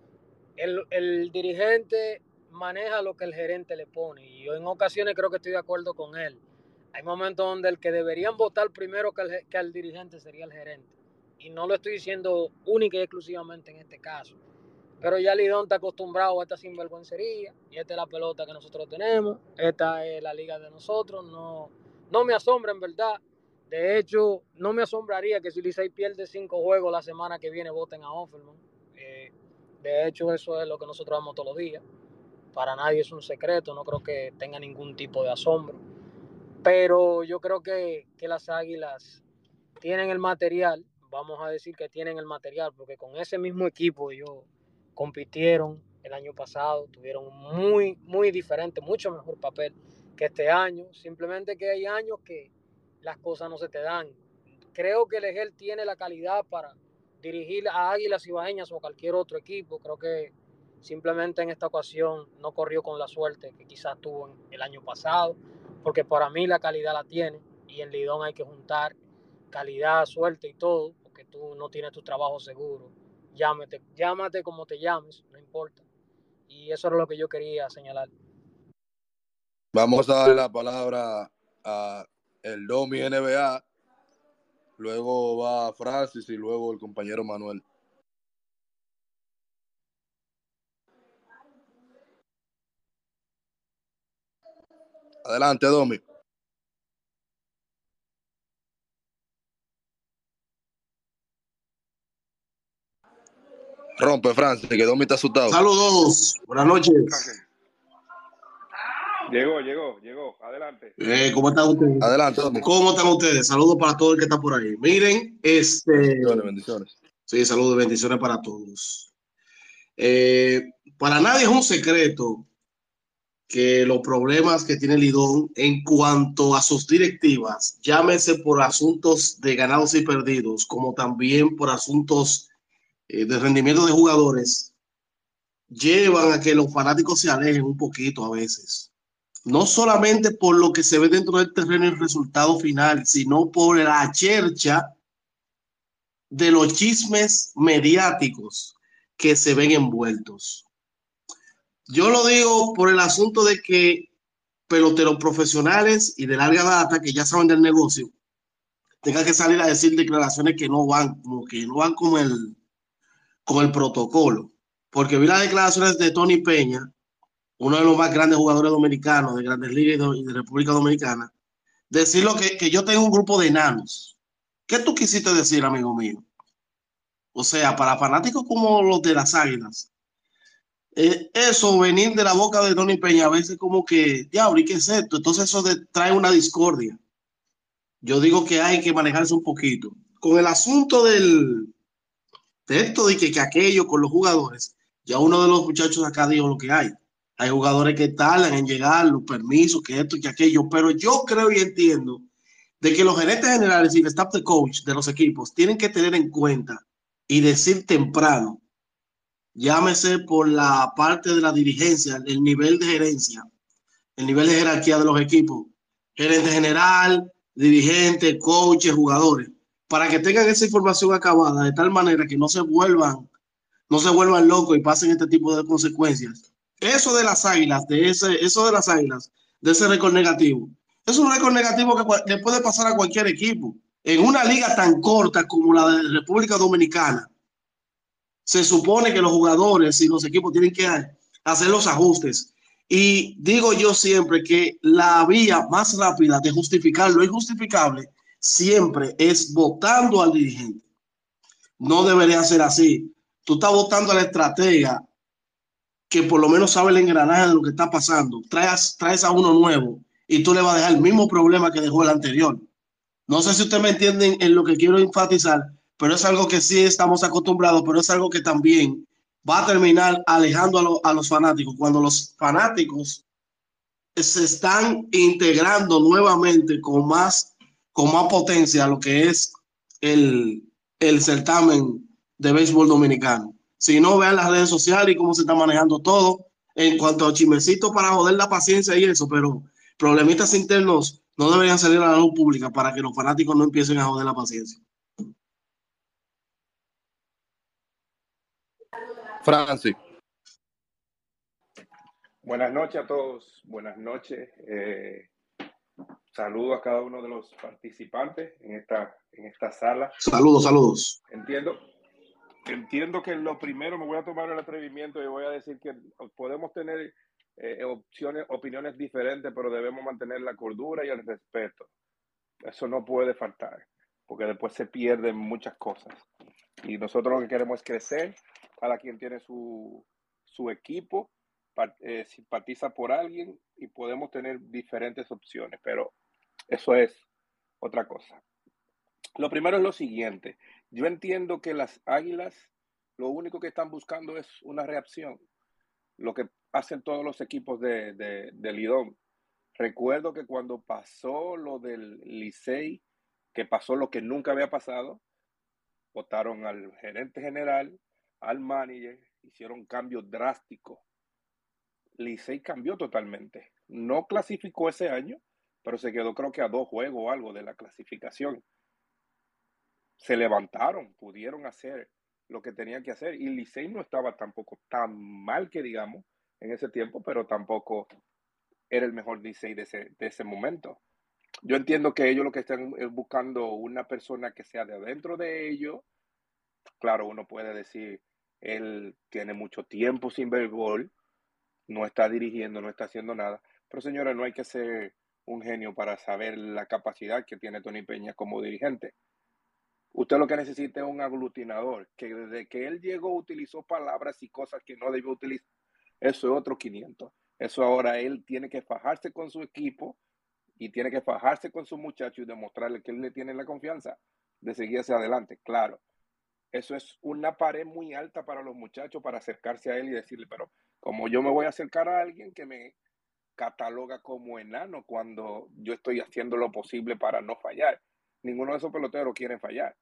el, el dirigente maneja lo que el gerente le pone. Y yo en ocasiones creo que estoy de acuerdo con él. Hay momentos donde el que deberían votar primero que, el, que al dirigente sería el gerente. Y no lo estoy diciendo única y exclusivamente en este caso. Pero ya Lidón está acostumbrado a esta sinvergüencería. Y esta es la pelota que nosotros tenemos. Esta es la liga de nosotros. No, no me asombra en verdad. De hecho, no me asombraría que si Licey pierde cinco juegos la semana que viene voten a Offerman. Eh, de hecho, eso es lo que nosotros vemos todos los días. Para nadie es un secreto. No creo que tenga ningún tipo de asombro. Pero yo creo que, que las Águilas tienen el material, vamos a decir que tienen el material, porque con ese mismo equipo ellos compitieron el año pasado, tuvieron muy, muy diferente, mucho mejor papel que este año. Simplemente que hay años que las cosas no se te dan. Creo que el Egel tiene la calidad para dirigir a Águilas Ibaeñas o a cualquier otro equipo. Creo que simplemente en esta ocasión no corrió con la suerte que quizás tuvo en el año pasado, porque para mí la calidad la tiene y en Lidón hay que juntar calidad, suerte y todo, porque tú no tienes tu trabajo seguro. Llámate, llámate como te llames, no importa. Y eso era lo que yo quería señalar.
Vamos a dar la palabra a el Domi N B A, luego va Francis y luego el compañero Manuel. Adelante, Domi. Rompe, Francis, que Domi está asustado.
Saludos, buenas noches.
Llegó, llegó, llegó. Adelante.
Eh, ¿Cómo están ustedes?
Adelante, Domi.
¿Cómo están ustedes? Saludos para todo el que está por ahí. Miren, este...
Bendiciones, bendiciones.
Sí, saludos, bendiciones para todos. Eh, para nadie es un secreto que los problemas que tiene Lidón en cuanto a sus directivas, llámese por asuntos de ganados y perdidos, como también por asuntos eh, de rendimiento de jugadores, llevan a que los fanáticos se alejen un poquito a veces. No solamente por lo que se ve dentro del terreno y el resultado final, sino por la chercha de los chismes mediáticos que se ven envueltos. Yo lo digo por el asunto de que peloteros profesionales y de larga data que ya saben del negocio tengan que salir a decir declaraciones que no van, como que no van con el, con el protocolo. Porque vi las declaraciones de Tony Peña, uno de los más grandes jugadores dominicanos de Grandes Ligas y de República Dominicana, decirlo que, que yo tengo un grupo de enanos. ¿Qué tú quisiste decir, amigo mío? O sea, para fanáticos como los de las Águilas, eh, eso venir de la boca de Tony Peña a veces como que, diablo, ¿y qué es esto? Entonces eso de, trae una discordia. Yo digo que hay que manejarse un poquito. Con el asunto del, de esto de que, que aquello con los jugadores, ya uno de los muchachos acá dijo lo que hay. Hay jugadores que tardan en llegar, los permisos, que esto y que aquello, pero yo creo y entiendo de que los gerentes generales y el staff de coach de los equipos tienen que tener en cuenta y decir temprano, llámese por la parte de la dirigencia, el nivel de gerencia, el nivel de jerarquía de los equipos, gerente general, dirigente, coaches, jugadores, para que tengan esa información acabada de tal manera que no se vuelvan, no se vuelvan locos y pasen este tipo de consecuencias. Eso de las águilas, de ese, eso de las águilas, de ese récord negativo, es un récord negativo que le puede pasar a cualquier equipo. En una liga tan corta como la de República Dominicana, se supone que los jugadores y los equipos tienen que hacer los ajustes. Y digo yo siempre que la vía más rápida de justificar lo injustificable siempre es votando al dirigente. No debería ser así. Tú estás votando a la estratega que por lo menos sabe el engranaje de lo que está pasando. Traes, traes a uno nuevo y tú le vas a dejar el mismo problema que dejó el anterior. No sé si ustedes me entienden en lo que quiero enfatizar, pero es algo que sí estamos acostumbrados, pero es algo que también va a terminar alejando a, lo, a los fanáticos. Cuando los fanáticos se están integrando nuevamente con más, con más potencia a lo que es el, el certamen de béisbol dominicano. Si no, vean las redes sociales y cómo se está manejando todo en cuanto a chismecitos para joder la paciencia y eso, pero problemitas internos no deberían salir a la luz pública para que los fanáticos no empiecen a joder la paciencia.
Francis.
Buenas noches a todos, buenas noches. Eh, saludo a cada uno de los participantes en esta, en esta sala.
Saludos, saludos.
Entiendo, entiendo que lo primero me voy a tomar el atrevimiento y voy a decir que podemos tener eh, opciones, opiniones diferentes, pero debemos mantener la cordura y el respeto. Eso no puede faltar, porque después se pierden muchas cosas. Y nosotros lo que queremos es crecer. Cada quien tiene su, su equipo, eh, simpatiza por alguien y podemos tener diferentes opciones, pero eso es otra cosa. Lo primero es lo siguiente. Yo entiendo que las Águilas lo único que están buscando es una reacción. Lo que hacen todos los equipos de, de, de Lidón. Recuerdo que cuando pasó lo del Licey, que pasó lo que nunca había pasado, votaron al gerente general, al manager, hicieron cambios drásticos. Licey cambió totalmente. No clasificó ese año, pero se quedó creo que a dos juegos o algo de la clasificación. Se levantaron, pudieron hacer lo que tenían que hacer y Licey no estaba tampoco tan mal que digamos en ese tiempo, pero tampoco era el mejor Licey de ese, de ese momento. Yo entiendo que ellos lo que están es buscando una persona que sea de adentro de ellos. Claro, uno puede decir, él tiene mucho tiempo sin ver gol, no está dirigiendo, no está haciendo nada. Pero señores, no hay que ser un genio para saber la capacidad que tiene Tony Peña como dirigente. Usted lo que necesita es un aglutinador, que desde que él llegó utilizó palabras y cosas que no debió utilizar. Eso es otro quinientos. Eso ahora él tiene que fajarse con su equipo y tiene que fajarse con su muchacho y demostrarle que él le tiene la confianza de seguir hacia adelante. Claro, eso es una pared muy alta para los muchachos para acercarse a él y decirle, pero como yo me voy a acercar a alguien que me cataloga como enano cuando yo estoy haciendo lo posible para no fallar. Ninguno de esos peloteros quiere fallar.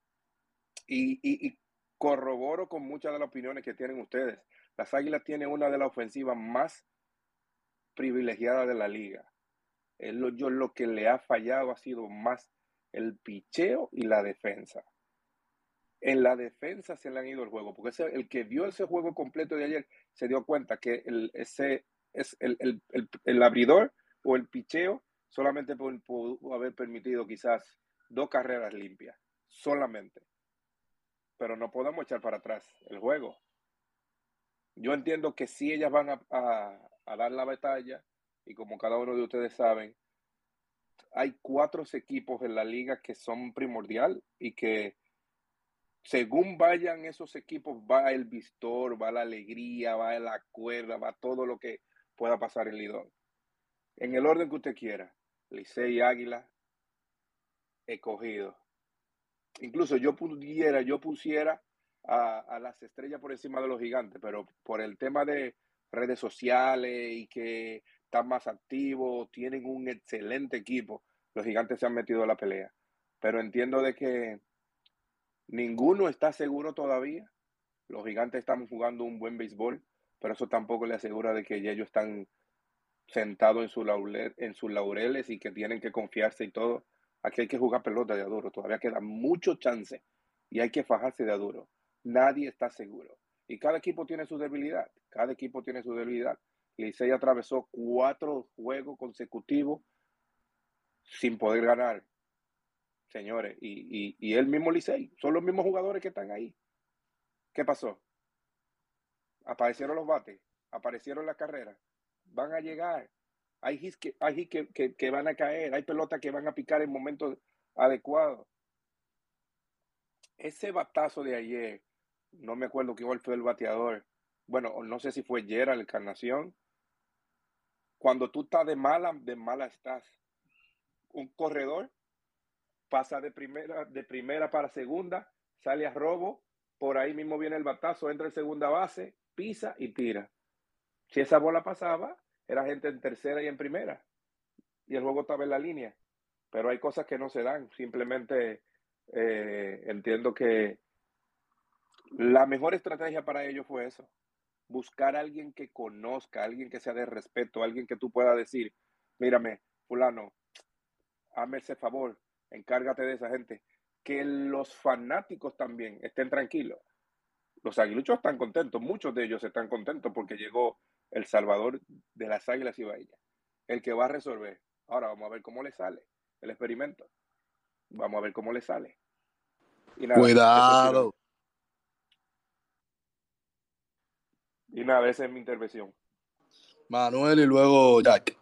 Y, y, y corroboro con muchas de las opiniones que tienen ustedes. Las Águilas tienen una de las ofensivas más privilegiadas de la liga. Es lo, yo, lo que le ha fallado ha sido más el picheo y la defensa. En la defensa se le han ido el juego, porque ese, el que vio ese juego completo de ayer se dio cuenta que el, ese es el, el, el, el abridor o el picheo solamente pudo, pudo haber permitido quizás dos carreras limpias, solamente. Pero no podemos echar para atrás el juego. Yo entiendo que si ellas van a, a, a dar la batalla, y como cada uno de ustedes saben, hay cuatro equipos en la liga que son primordial y que según vayan esos equipos, va el vistor, va la alegría, va la cuerda, va todo lo que pueda pasar en Lidón. En el orden que usted quiera, Licey, Águila, Escogido. Incluso yo pudiera, yo pusiera a, a las estrellas por encima de los gigantes, pero por el tema de redes sociales y que están más activos, tienen un excelente equipo, los gigantes se han metido a la pelea. Pero entiendo de que ninguno está seguro todavía. Los gigantes están jugando un buen béisbol, pero eso tampoco le asegura de que ellos están sentados en, su laurel, en sus laureles y que tienen que confiarse y todo. Aquí hay que jugar pelota de a duro. Todavía queda mucho chance y hay que fajarse de a duro. Nadie está seguro. Y cada equipo tiene su debilidad. Cada equipo tiene su debilidad. Licey atravesó cuatro juegos consecutivos sin poder ganar, señores. Y, y, y el mismo Licey. Son los mismos jugadores que están ahí. ¿Qué pasó? Aparecieron los bates, aparecieron las carreras, van a llegar. Hay hits que, hay hits que, que, que van a caer, hay pelotas que van a picar en momentos adecuados. Ese batazo de ayer, no me acuerdo quién fue el bateador, bueno, no sé si fue Gerald Encarnación. Cuando tú estás de mala, de mala estás. Un corredor pasa de primera, de primera para segunda, sale a robo, por ahí mismo viene el batazo, entra en segunda base, pisa y tira. Si esa bola pasaba, era gente en tercera y en primera. Y el juego estaba en la línea. Pero hay cosas que no se dan. Simplemente eh, entiendo que la mejor estrategia para ellos fue eso. Buscar a alguien que conozca, alguien que sea de respeto, alguien que tú puedas decir, mírame, fulano, hazme ese favor, encárgate de esa gente. Que los fanáticos también estén tranquilos. Los aguiluchos están contentos, muchos de ellos están contentos porque llegó el salvador de las Águilas Ibaeñas, el que va a resolver. Ahora vamos a ver cómo le sale el experimento. Vamos a ver cómo le sale. Y nada,
Cuidado.
Y nada, esa es mi intervención.
Manuel y luego Jack.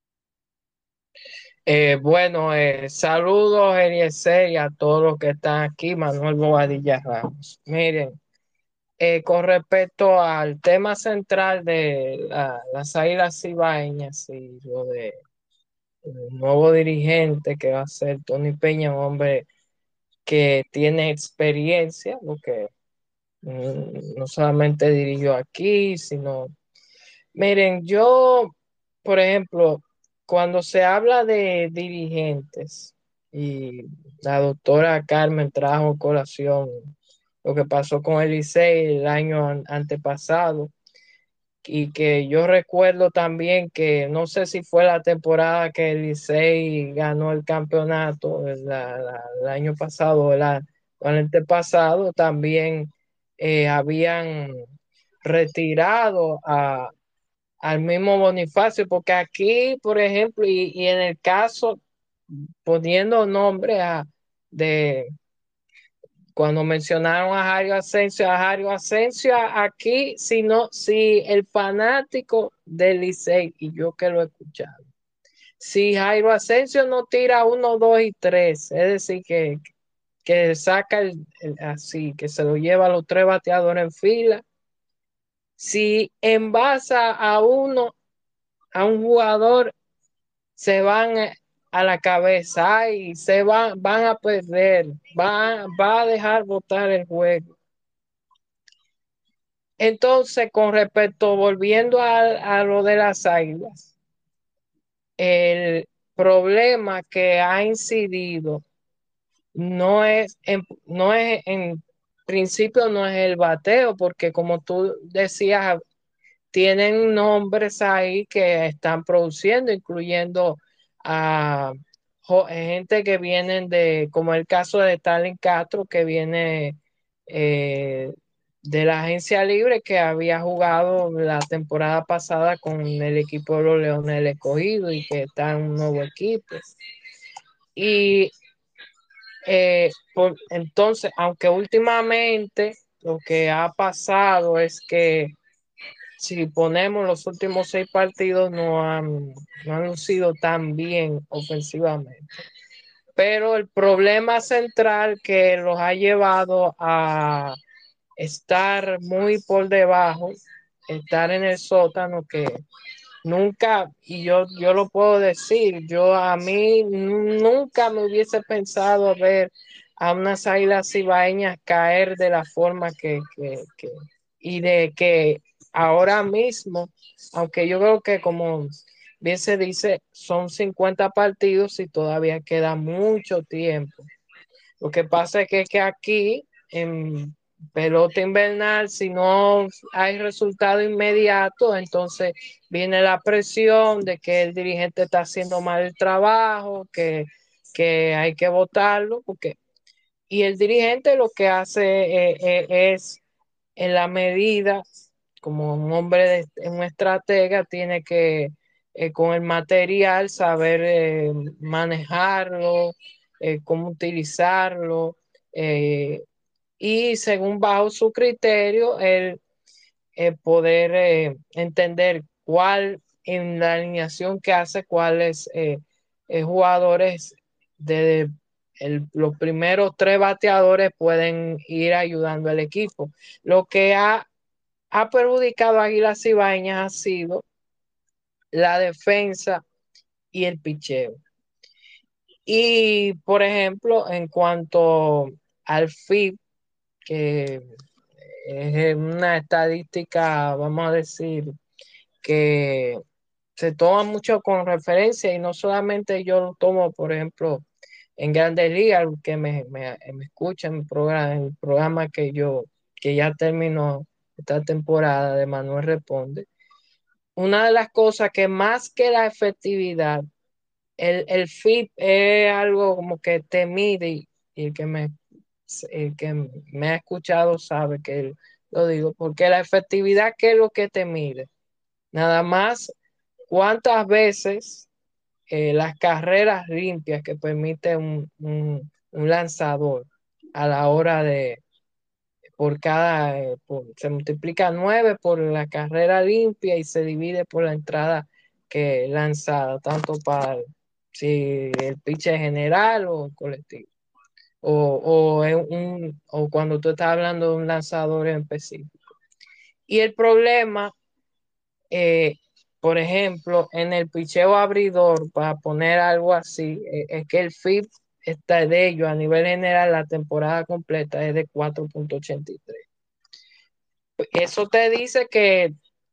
Eh, bueno, eh, saludos, Eliezer, y a todos los que están aquí, Manuel Bobadilla Ramos. Miren, eh, con respecto al tema central de la- las Águilas Ibaeñas y lo de el nuevo dirigente que va a ser Tony Peña, un hombre que tiene experiencia, porque mm, no solamente dirigió aquí, sino, miren, yo, por ejemplo, cuando se habla de dirigentes y la doctora Carmen trajo a colación lo que pasó con el Licey el año an- antepasado, y que yo recuerdo también que no sé si fue la temporada que el Licey ganó el campeonato la- la- el año pasado, el, o el antepasado, también eh, habían retirado a, al mismo Bonifacio, porque aquí, por ejemplo, y, y en el caso poniendo nombre a de cuando mencionaron a Jairo Asensio, a Jairo Asensio aquí, si no, si el fanático del Licey, y yo que lo he escuchado, si Jairo Asensio no tira uno, dos y tres, es decir, que, que saca el, el- así, que se lo lleva a los tres bateadores en fila, si envasa a uno, a un jugador, se van eh, a la cabeza y se van, van a perder, va, va a dejar botar el juego. Entonces, con respecto, volviendo a, a lo de las águilas, el problema que ha incidido no es en, no es en principio no es el bateo, porque como tú decías, tienen nombres ahí que están produciendo, incluyendo a jo- gente que vienen de, como el caso de Stalin Castro, que viene eh, de la agencia libre, que había jugado la temporada pasada con el equipo de los Leones del Escogido y que está en un nuevo equipo. Y eh, por, entonces, aunque últimamente lo que ha pasado es que si ponemos los últimos seis partidos no han, no han lucido tan bien ofensivamente. Pero el problema central que los ha llevado a estar muy por debajo, estar en el sótano, que nunca, y yo, yo lo puedo decir, yo a mí nunca me hubiese pensado ver a unas águilas cibaeñas caer de la forma que, que, que, y de que ahora mismo, aunque yo creo que como bien se dice, son cincuenta partidos y todavía queda mucho tiempo. Lo que pasa es que, que aquí en pelota invernal, si no hay resultado inmediato, entonces viene la presión de que el dirigente está haciendo mal el trabajo, que, que hay que votarlo, porque, y el dirigente lo que hace eh, eh, es, en la medida, como un hombre, de, un estratega, tiene que eh, con el material saber eh, manejarlo, eh, cómo utilizarlo, eh, y según bajo su criterio, el, el poder eh, entender cuál en la alineación que hace, cuáles eh, eh, jugadores de el- los primeros tres bateadores pueden ir ayudando al equipo. Lo que ha, ha perjudicado a Águilas Cibaeñas ha sido la defensa y el picheo. Y, por ejemplo, en cuanto al F I P, que es una estadística, vamos a decir, que se toma mucho con referencia y no solamente yo lo tomo, por ejemplo, en Grandes Ligas, que me, me, me escucha en mi programa, en el programa que yo, que ya terminó esta temporada de Manuel Responde. Una de las cosas que más que la efectividad, el, el F I P es algo como que te mide y, y el que me el que me ha escuchado sabe que lo digo, porque la efectividad, ¿qué es lo que te mide? Nada más cuántas veces eh, las carreras limpias que permite un, un, un lanzador a la hora de, por cada, eh, por- se multiplica nueve por la carrera limpia y se divide por la entrada que lanzada, tanto para si el pitcher general o el colectivo. O, o, es un, o cuando tú estás hablando de un lanzador en específico. Y el problema, eh, por ejemplo, en el picheo abridor, para poner algo así, eh, es que el F I P está de ello a nivel general, la temporada completa es de cuatro punto ochenta y tres. Eso te dice que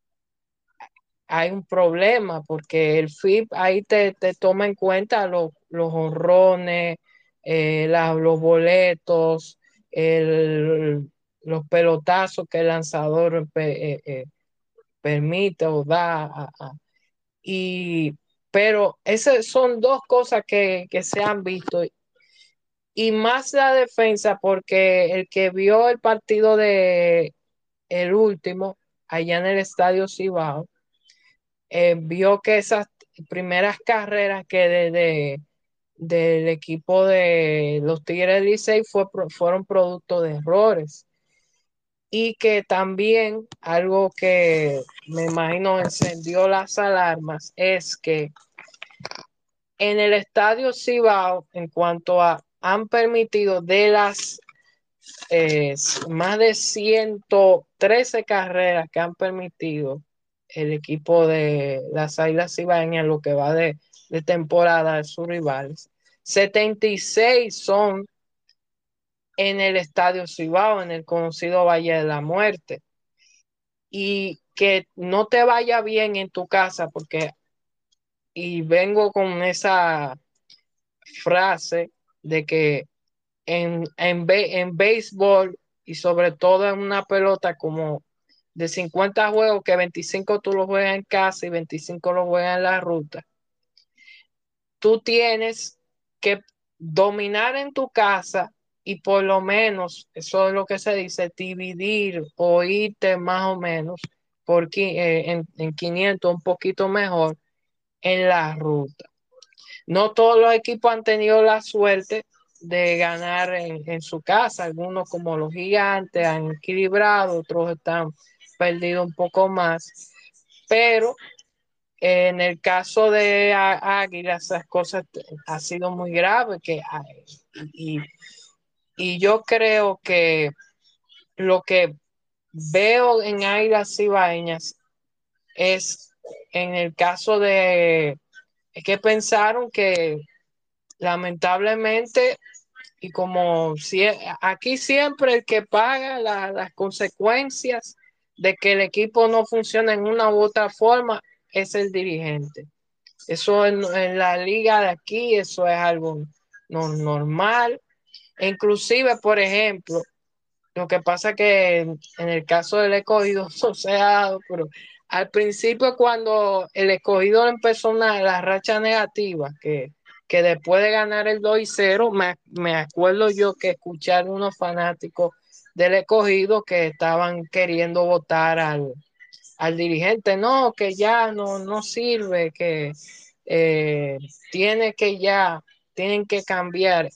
hay un problema porque el F I P ahí te, te toma en cuenta los, los honrones, eh, la- los boletos, el- los pelotazos que el lanzador pe- eh, eh, permite o da. a- a- y, pero esas son dos cosas que, que se han visto y más la defensa porque el que vio el partido de el último allá en el Estadio Cibao, eh, vio que esas primeras carreras que desde del equipo de los Tigres del Licey fue, fueron producto de errores. Y que también algo que me imagino encendió las alarmas es que en el Estadio Cibao, en cuanto a han permitido de las eh, más de ciento trece carreras que han permitido el equipo de las Águilas Cibaeñas, lo que va de, de temporada de sus rivales, setenta y seis son en el Estadio Cibao, en el conocido Valle de la Muerte. Y que no te vaya bien en tu casa, porque, y vengo con esa frase de que en, en, en béisbol y sobre todo en una pelota como de cincuenta juegos, que veinticinco tú los juegas en casa y veinticinco los juegas en la ruta, tú tienes que dominar en tu casa y por lo menos, eso es lo que se dice, dividir o irte más o menos por, eh, en, en quinientos, un poquito mejor en la ruta. No todos los equipos han tenido la suerte de ganar en, en su casa. Algunos, como los Gigantes, han equilibrado, otros están perdidos un poco más. Pero en el caso de Águila, esas cosas han sido muy graves. Que, y, y yo creo que lo que veo en Águilas Cibaeñas es en el caso de es que pensaron que lamentablemente, y como si, aquí siempre el que paga la, las consecuencias de que el equipo no funciona en una u otra forma es el dirigente. Eso en, en la liga de aquí, eso es algo no, normal. E inclusive, por ejemplo, lo que pasa que en, en el caso del Escogido no se ha dado, pero al principio cuando el Escogido empezó una, la racha negativa, que, que después de ganar el dos y cero, me, me acuerdo yo que escuché a algunos fanáticos del Escogido que estaban queriendo votar al, al dirigente, no, que ya no, no sirve, que eh, tiene que ya, tienen que cambiar,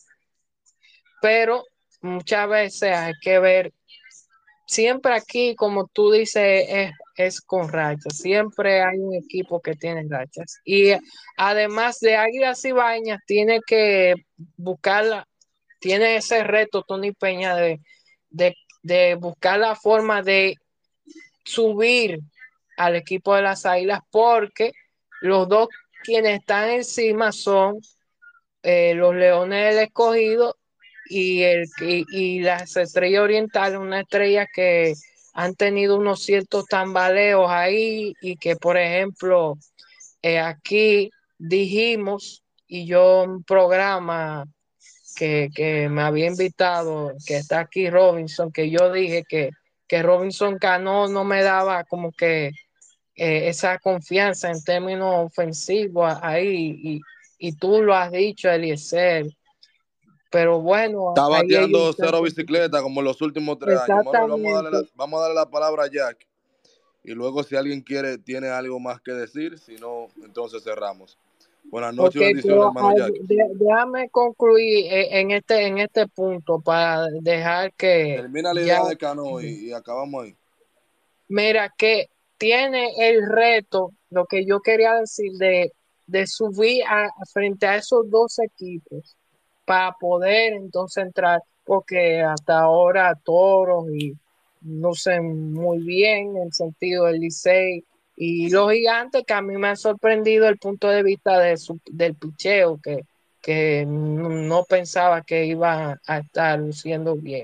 pero muchas veces hay que ver. Siempre aquí, como tú dices, es, es con rachas. Siempre hay un equipo que tiene rachas. Y además de Águilas Cibaeñas, tiene que buscarla, tiene ese reto Tony Peña de, de, de buscar la forma de subir al equipo de las Águilas, porque los dos quienes están encima son eh, los Leones del Escogido y, el, y, y las Estrellas Orientales, una estrella que han tenido unos ciertos tambaleos ahí y que, por ejemplo, eh, aquí dijimos, y yo un programa que, que me había invitado, que está aquí Robinson, que yo dije que, que Robinson Cano no me daba como que eh, esa confianza en términos ofensivos ahí, y, y tú lo has dicho, Eliezer, pero bueno,
Está
ahí ellos
bateando
están.
cero bicicleta como en los últimos tres años. Manuel, vamos a darle la,
Exactamente.
vamos a darle la palabra a Jack. Y luego si alguien quiere, tiene algo más que decir, si no, entonces cerramos. Buenas noches
Ok,
y bendiciones,
pero
hermano
ay,
Jack.
de- déjame concluir eh, en este, en este punto para dejar que
Termina la
ya,
idea de Cano y, y acabamos ahí.
mira, que tiene el reto, lo que yo quería decir, de, de subir a, frente a esos dos equipos para poder entonces entrar, porque hasta ahora Toros y lucen muy bien en el sentido del Licey y los Gigantes, que a mí me ha sorprendido el punto de vista de su, del picheo, que, que no, no pensaba que iba a estar luciendo bien.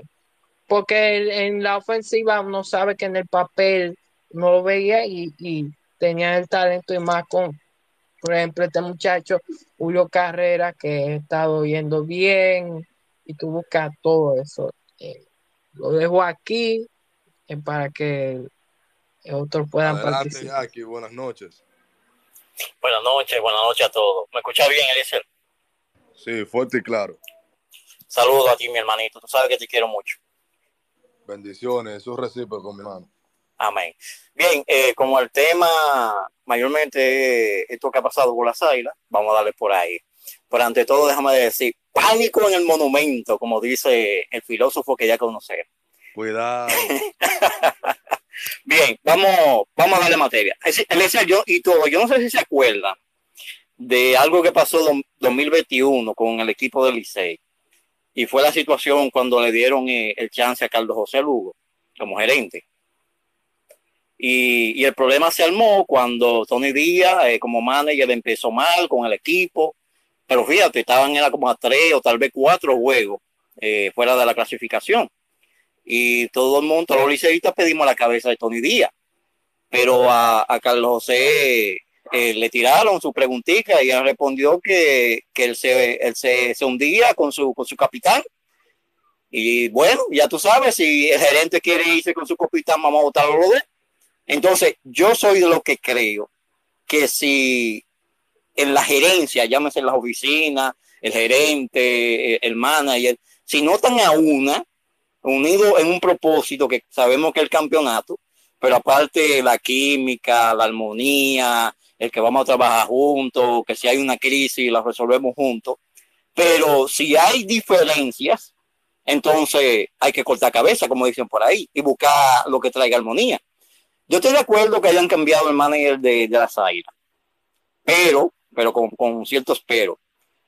Porque en la ofensiva uno sabe que en el papel no lo veía y, y tenía el talento, y más con, por ejemplo, este muchacho Julio Carrera, que he estado yendo bien, y tú buscas todo eso. Eh, lo dejo aquí eh, para que otros puedan
Adelante,
participar.
Jackie. Buenas noches.
Buenas noches, buenas noches a todos. ¿Me escuchas bien, Eliezer?
Sí, fuerte y claro.
Saludos a ti, mi hermanito. Tú sabes que te quiero mucho.
Bendiciones. Eso es recíproco, mi hermano.
Amén. Bien, eh, como el tema mayormente esto que ha pasado con las Águilas, vamos a darle por ahí. Pero ante todo, déjame decir, pánico en el monumento, como dice el filósofo que ya conocemos.
Cuidado.
Bien, vamos, vamos a darle materia. Eliezer, yo y todo, yo no sé si se acuerdan de algo que pasó en dos mil veintiuno con el equipo del Licey. Y fue la situación cuando le dieron eh, el chance a Carlos José Lugo como gerente. Y, y el problema se armó cuando Tony Díaz, eh, como manager, empezó mal con el equipo. Pero fíjate, estaban era como a tres o tal vez cuatro juegos eh, fuera de la clasificación. Y todo el mundo, todos los liceístas pedimos la cabeza de Tony Díaz. Pero a, a Carlos José eh, le tiraron su preguntita y él respondió que, que él, se, él se, se hundía con su, con su capitán. Y bueno, ya tú sabes, si el gerente quiere irse con su capitán, vamos a votarlo lo de. Entonces, yo soy de los que creo que si en la gerencia, llámese en las oficinas, el gerente, el manager, si no están a una, unidos en un propósito que sabemos que es el campeonato, pero aparte la química, la armonía, el que vamos a trabajar juntos, que si hay una crisis la resolvemos juntos, pero si hay diferencias, entonces hay que cortar cabeza, como dicen por ahí, y buscar lo que traiga armonía. Yo estoy de acuerdo que hayan cambiado el manager de, de las Águilas, pero, pero con, con ciertos pero.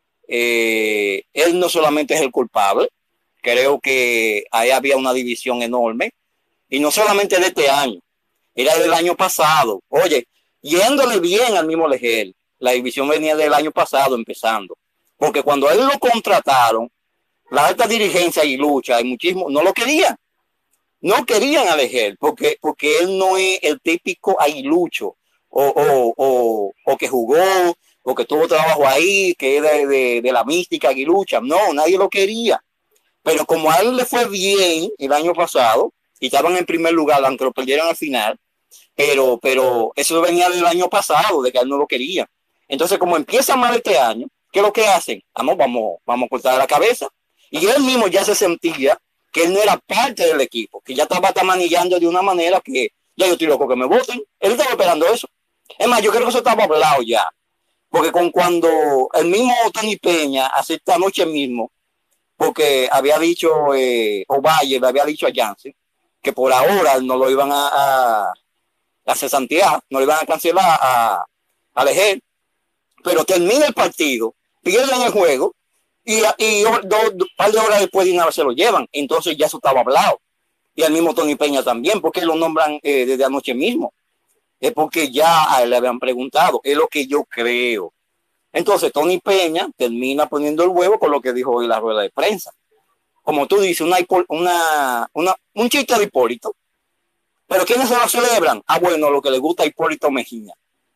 Eh, él no solamente es el culpable, creo que ahí había una división enorme, y no solamente de este año, era del año pasado. Oye, yéndole bien al mismo Leger, la división venía del año pasado empezando, porque cuando a él lo contrataron, la alta dirigencia y lucha, y muchísimo, no lo querían, no querían a Leger, porque, porque él no es el típico aguilucho, o, o, o, o que jugó, o que tuvo trabajo ahí, que es de, de, de la mística aguilucha. No, nadie lo quería. Pero como a él le fue bien el año pasado, y estaban en primer lugar, aunque lo perdieron al final, pero, pero eso venía del año pasado, de que él no lo quería. Entonces, como empieza mal este año, ¿qué es lo que hacen? Vamos, vamos, vamos a cortar la cabeza. Y él mismo ya se sentía que él no era parte del equipo, que ya estaba tamanillando de una manera que ya yo estoy loco que me voten. Él estaba esperando eso. Es más, yo creo que eso estaba hablado ya. Porque con cuando el mismo Tony Peña acepta anoche mismo, porque había dicho eh, Ovalle, le había dicho a Jansen que por ahora no lo iban a, a, a cesantear, no lo iban a cancelar a, a Leger, pero termina el partido, pierden el juego y, y un par de horas después de una vez se lo llevan. Entonces ya eso estaba hablado. Y al mismo Tony Peña también, porque lo nombran eh, desde anoche mismo. Es porque ya a él le habían preguntado, es lo que yo creo. Entonces Tony Peña termina poniendo el huevo con lo que dijo hoy en la rueda de prensa. Como tú dices, una, una, una, un chiste de Hipólito. ¿Pero quiénes se lo celebran? Ah, bueno, lo que le gusta a Hipólito Mejía.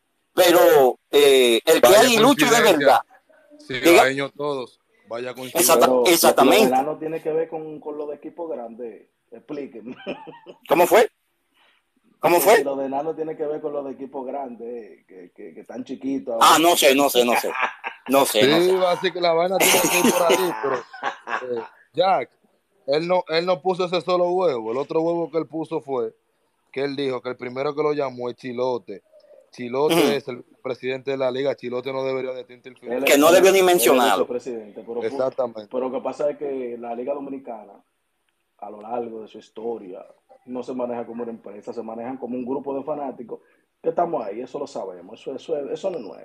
Pero eh, el que hay lucha de verdad.
Sí, baeños todos. Vaya coincidencia.
Pero
Exactamente.
Lo de Nano tiene que ver con, con lo de equipo grande. Explíquenme.
¿Cómo fue? ¿Cómo fue?
Si lo de Nano tiene que ver con los de equipos grandes, que, que, que están chiquitos.
Ah, no sé, no sé, no sé. No sé,
sí,
no sé.
así que la vaina tiene que ir por ahí, pero eh, Jack, él no, él no puso ese solo huevo. El otro huevo que él puso fue que él dijo que el primero que lo llamó es Chilote. Chilote uh-huh. es el presidente de la liga. Chilote no debería de interferir.
Que no debió ni mencionarlo.
Presidente, pero,
exactamente.
Pero lo que pasa es que la Liga Dominicana, a lo largo de su historia, no se maneja como una empresa, se manejan como un grupo de fanáticos que estamos ahí, eso lo sabemos, eso, eso, eso no es nuevo.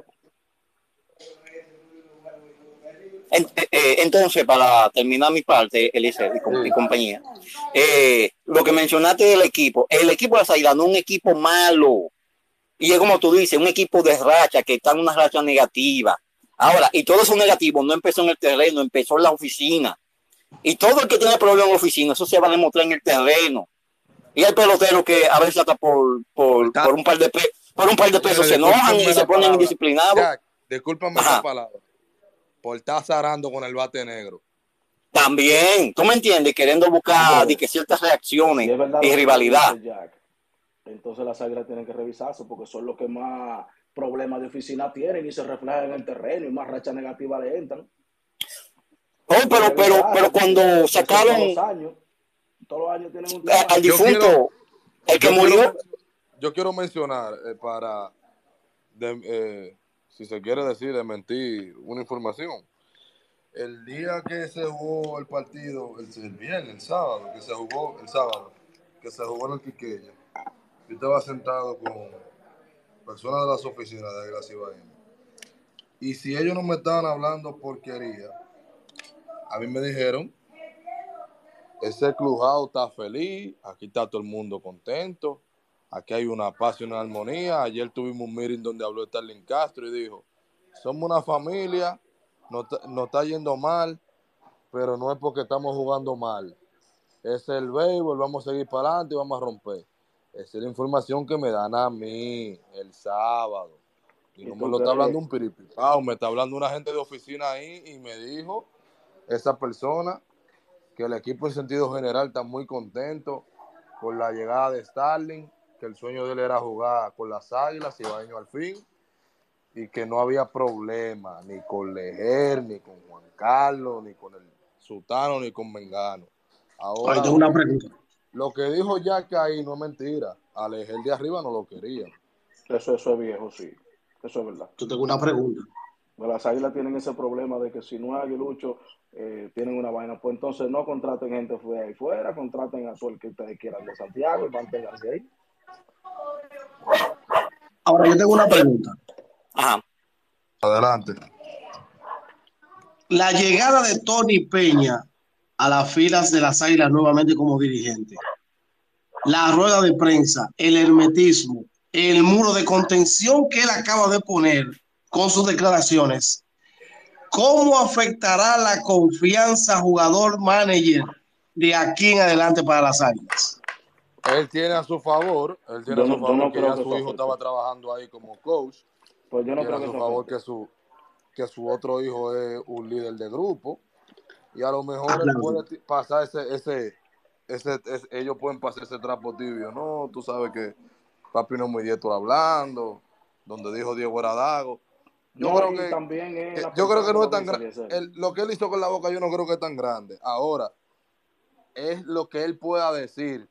Entonces, para terminar mi parte, Eliezer y, y compañía, eh, lo que mencionaste del equipo, el equipo de la Águilas no es un equipo malo, y es como tú dices, un equipo de racha, que está en una racha negativa. Ahora, y todo eso negativo no empezó en el terreno, empezó en la oficina, y todo el que tiene problemas en la oficina, eso se va a demostrar en el terreno. Y hay peloteros que a veces hasta por, por, por un par de pesos, por un par de pesos se enojan y se ponen indisciplinados.
Jack, discúlpame esa palabra. Por estar zarando con el bate negro.
También, tú me entiendes, queriendo buscar de que ciertas reacciones y rivalidad.
Jack, entonces las Águilas tienen que revisarse porque son los que más problemas de oficina tienen y se reflejan en el terreno y más rachas negativas le entran.
Oh, pero, pero, pero cuando sacaron
todos los años, todos los años tienen un
al difunto,
quiero,
el que murió.
Quiero, yo quiero mencionar eh, para de, eh, si se quiere decir, de mentir una información. El día que se jugó el partido, el, el viernes, el sábado, que se jugó, el sábado, que se jugó en el Quiqueya, yo estaba sentado con personas de las oficinas de Águilas Ibaeñas. Y si ellos no me estaban hablando porquería, a mí me dijeron, ese clubhouse está feliz, aquí está todo el mundo contento, aquí hay una paz y una armonía. Ayer tuvimos un meeting donde habló Starling Castro y dijo, somos una familia, nos no está yendo mal, pero no es porque estamos jugando mal. Es el béisbol, vamos a seguir para adelante y vamos a romper. Esa es la información que me dan a mí el sábado. Y no me lo está hablando un piripipao, me está hablando una gente de oficina ahí y me dijo esa persona que el equipo en sentido general está muy contento por la llegada de Starling, que el sueño de él era jugar con las Águilas, Ibaeño al fin, y que no había problema ni con Lejer, ni con Juan Carlos, ni con el Sultano, ni con Mengano. Ahora,
Ahí tengo una pregunta.
Lo que dijo Jack ahí no es mentira. A Lejer de arriba no lo querían.
Eso, eso es viejo, sí. Eso es verdad.
Yo tengo una pregunta.
Las Águilas tienen ese problema de que si no hay aguilucho, eh, tienen una vaina. Pues entonces no contraten gente de ahí fuera, contraten a todo el que ustedes quieran de Santiago y manténganse ahí.
Ahora yo tengo una pregunta.
Ajá.
Adelante.
La llegada de Tony Peña a las filas de las Águilas nuevamente como dirigente, la rueda de prensa, el hermetismo, el muro de contención que él acaba de poner con sus declaraciones, ¿cómo afectará la confianza jugador-manager de aquí en adelante para las Águilas?
Él tiene a su favor, él tiene
Yo
a su
no, yo
favor
no
que
creo
ya
que
su
eso
hijo
afecte.
estaba trabajando ahí como coach.
Pues yo no
Tiene
creo
a
que
su
eso
favor
afecte.
que su, que su otro hijo es un líder de grupo. Y a lo mejor
Ah,
él
claro.
puede ti- pasar ese, ese, ese, ese- ellos pueden pasar ese trapo tibio. No, tú sabes que papi no es muy diestro hablando, donde dijo Diego Aradago. Yo
No,
creo
y
que,
también es
que-
la
yo creo
persona
que
que
no es
lo
tan
dice,
grande.
Eliezer.
Lo que él hizo con la boca yo no creo que es tan grande. Ahora, es lo que él pueda decir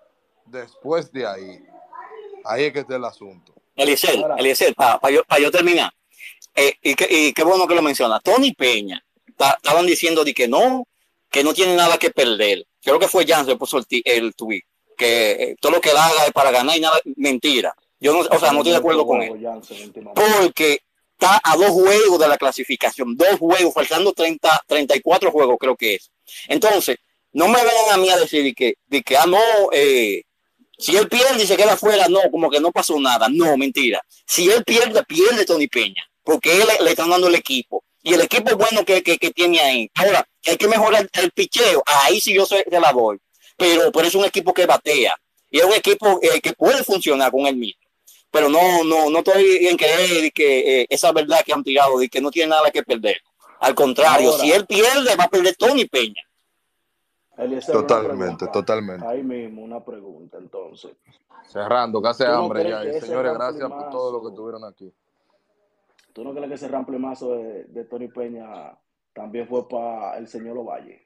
después de ahí. Ahí es que está el asunto.
Eliezer,
Ahora,
Eliezer, para pa yo, pa yo terminar. Eh, y, que, y qué bueno que lo menciona. Tony Peña, estaban diciendo de que no, que no tiene nada que perder. Creo que fue Jansen que puso el, el tweet, que eh, todo lo que él haga es para ganar y nada, mentira. Yo no, o sea, no estoy de acuerdo con él. Porque está a dos juegos de la clasificación, dos juegos, faltando treinta, treinta y cuatro juegos creo que es. Entonces, no me vengan a mí a decir de que, de que ah, no, eh, si él pierde y se queda afuera, no, como que no pasó nada. No, mentira. Si él pierde, pierde Tony Peña, porque él le, le están dando el equipo. Y el equipo bueno que, que, que tiene ahí. Ahora, hay que mejorar el, el picheo. Ahí sí yo se, se la doy. Pero, pero es un equipo que batea. Y es un equipo eh, que puede funcionar con él mismo. Pero no, no, no estoy en creer que eh, esa verdad que han tirado, de que no tiene nada que perder. Al contrario,
ahora,
si él pierde, va a perder Tony Peña.
Eliezer,
Totalmente,
una pregunta.
totalmente.
Ahí mismo, una pregunta, entonces.
Cerrando, que hace
¿Tú no
hambre
crees
ya.
que
Y
ese
señores, gracias por todo lo que
ramplemazo,
tuvieron aquí.
tú no crees que ese ramplemazo de, de Tony Peña también fue para el señor Ovalle?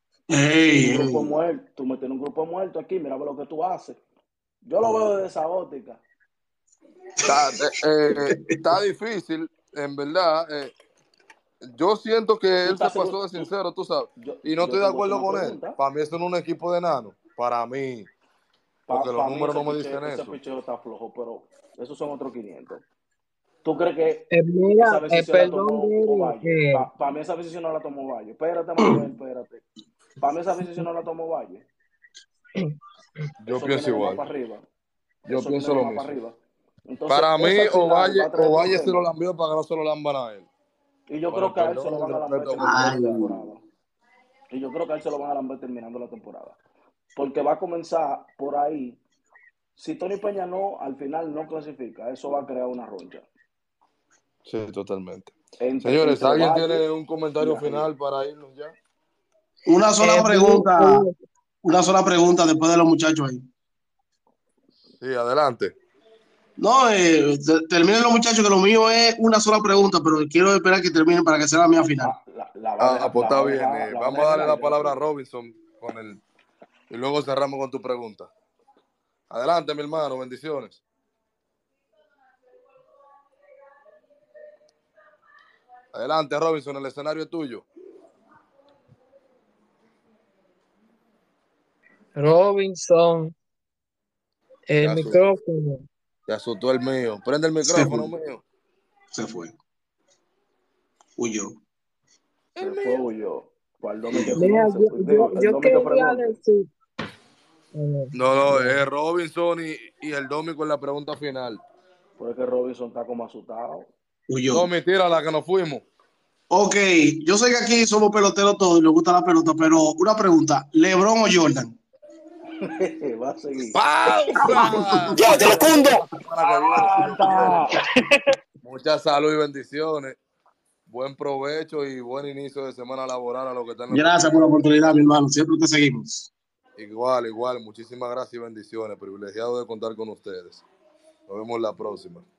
Hey,
Un grupo
hey.
muerto, tú metes un grupo muerto aquí, mira lo que tú haces. Yo lo veo desde esa óptica.
Está, eh, está difícil, en verdad. Eh, yo siento que
¿Tú
él se
estás
pasó
seguro?
de
Tú,
sincero, tú sabes.
yo,
Y no
yo
estoy
te
de
voy a hacer
acuerdo
una
con él.
pregunta.
Para mí eso no es un equipo de enano. Para mí. Porque
Para
los
pa mí
números
ese
no me
picheo,
dicen
ese
eso.
picheo está flojo, pero esos son otros quinientos. ¿Tú crees que
Eh, mira,
esa
eh,
decisión la
perdón,
tomó
Derek,
Ovalle?
eh,
Para pa mí esa decisión no la tomó Ovalle. Espérate, Manuel, espérate. Para mí esa decisión no la tomó Ovalle.
Yo
Eso
pienso
viene de más
igual.
para arriba.
Yo
Eso viene
pienso
de
lo
más para
mismo.
arriba. Entonces,
Para mí,
eso al final va
Ovalle,
a traer
Ovalle se lo
problemas.
lambió para que no se lo lamban a él.
Y yo
Con
creo
el
que a él se
perdón
lo
y
van
el
a lamber
respeto que
terminando
Ay,
la
merece.
temporada. Y yo creo que a él se lo van a lamber terminando la temporada. Porque va a comenzar por ahí. Si Tony Peña no, al final no clasifica, eso va a crear una roncha.
Sí, totalmente.
Entre,
Señores,
entre
¿alguien
Ovalle
tiene un
y
comentario
arriba.
final para irnos ya?
Una sola
eh,
pregunta,
mira,
una sola pregunta después de los muchachos ahí.
Sí, adelante.
No, eh, te- terminen los muchachos, que lo mío es una sola pregunta, pero quiero esperar que terminen para que sea la mía final.
Ah, la, la va a
Ah,
dejar,
pues
la
está
va a
bien.
dejar,
Eh,
la va a
vamos a
dejar en
darle
el
la
aire
palabra a
así.
Robinson con el, y luego cerramos con tu pregunta. Adelante, mi hermano. Bendiciones. Adelante, Robinson, el escenario es tuyo.
Robinson, el
Ya asustó,
micrófono.
ya asustó el mío. Prende el
Se
micrófono
fue.
mío.
Se fue. Huyó.
Se fue, huyó. Para el Domi que
Huyó.
Mira,
piense.
yo,
Pues,
yo,
digo, el
yo
Domi que
quería
pregunte.
decir. Bueno,
No, no,
bueno.
es Robinson y, y el Domi con la pregunta final.
Porque Robinson está como asustado.
Huyó.
Domi, tírala que nos fuimos.
Ok, yo sé que aquí somos peloteros todos y nos gusta la pelota, pero una pregunta, ¿LeBron o Jordan?
Va a seguir.
¡Pausa!
Ya, te lo cundo.
La semana que viene, si Dios
¡Anda!
quiere. Mucha salud y bendiciones. Buen provecho y buen inicio de semana laboral a los que están en
Gracias por la oportunidad, mi hermano. Siempre te seguimos.
Igual, igual. Muchísimas gracias y bendiciones. Privilegiado de contar con ustedes. Nos vemos la próxima.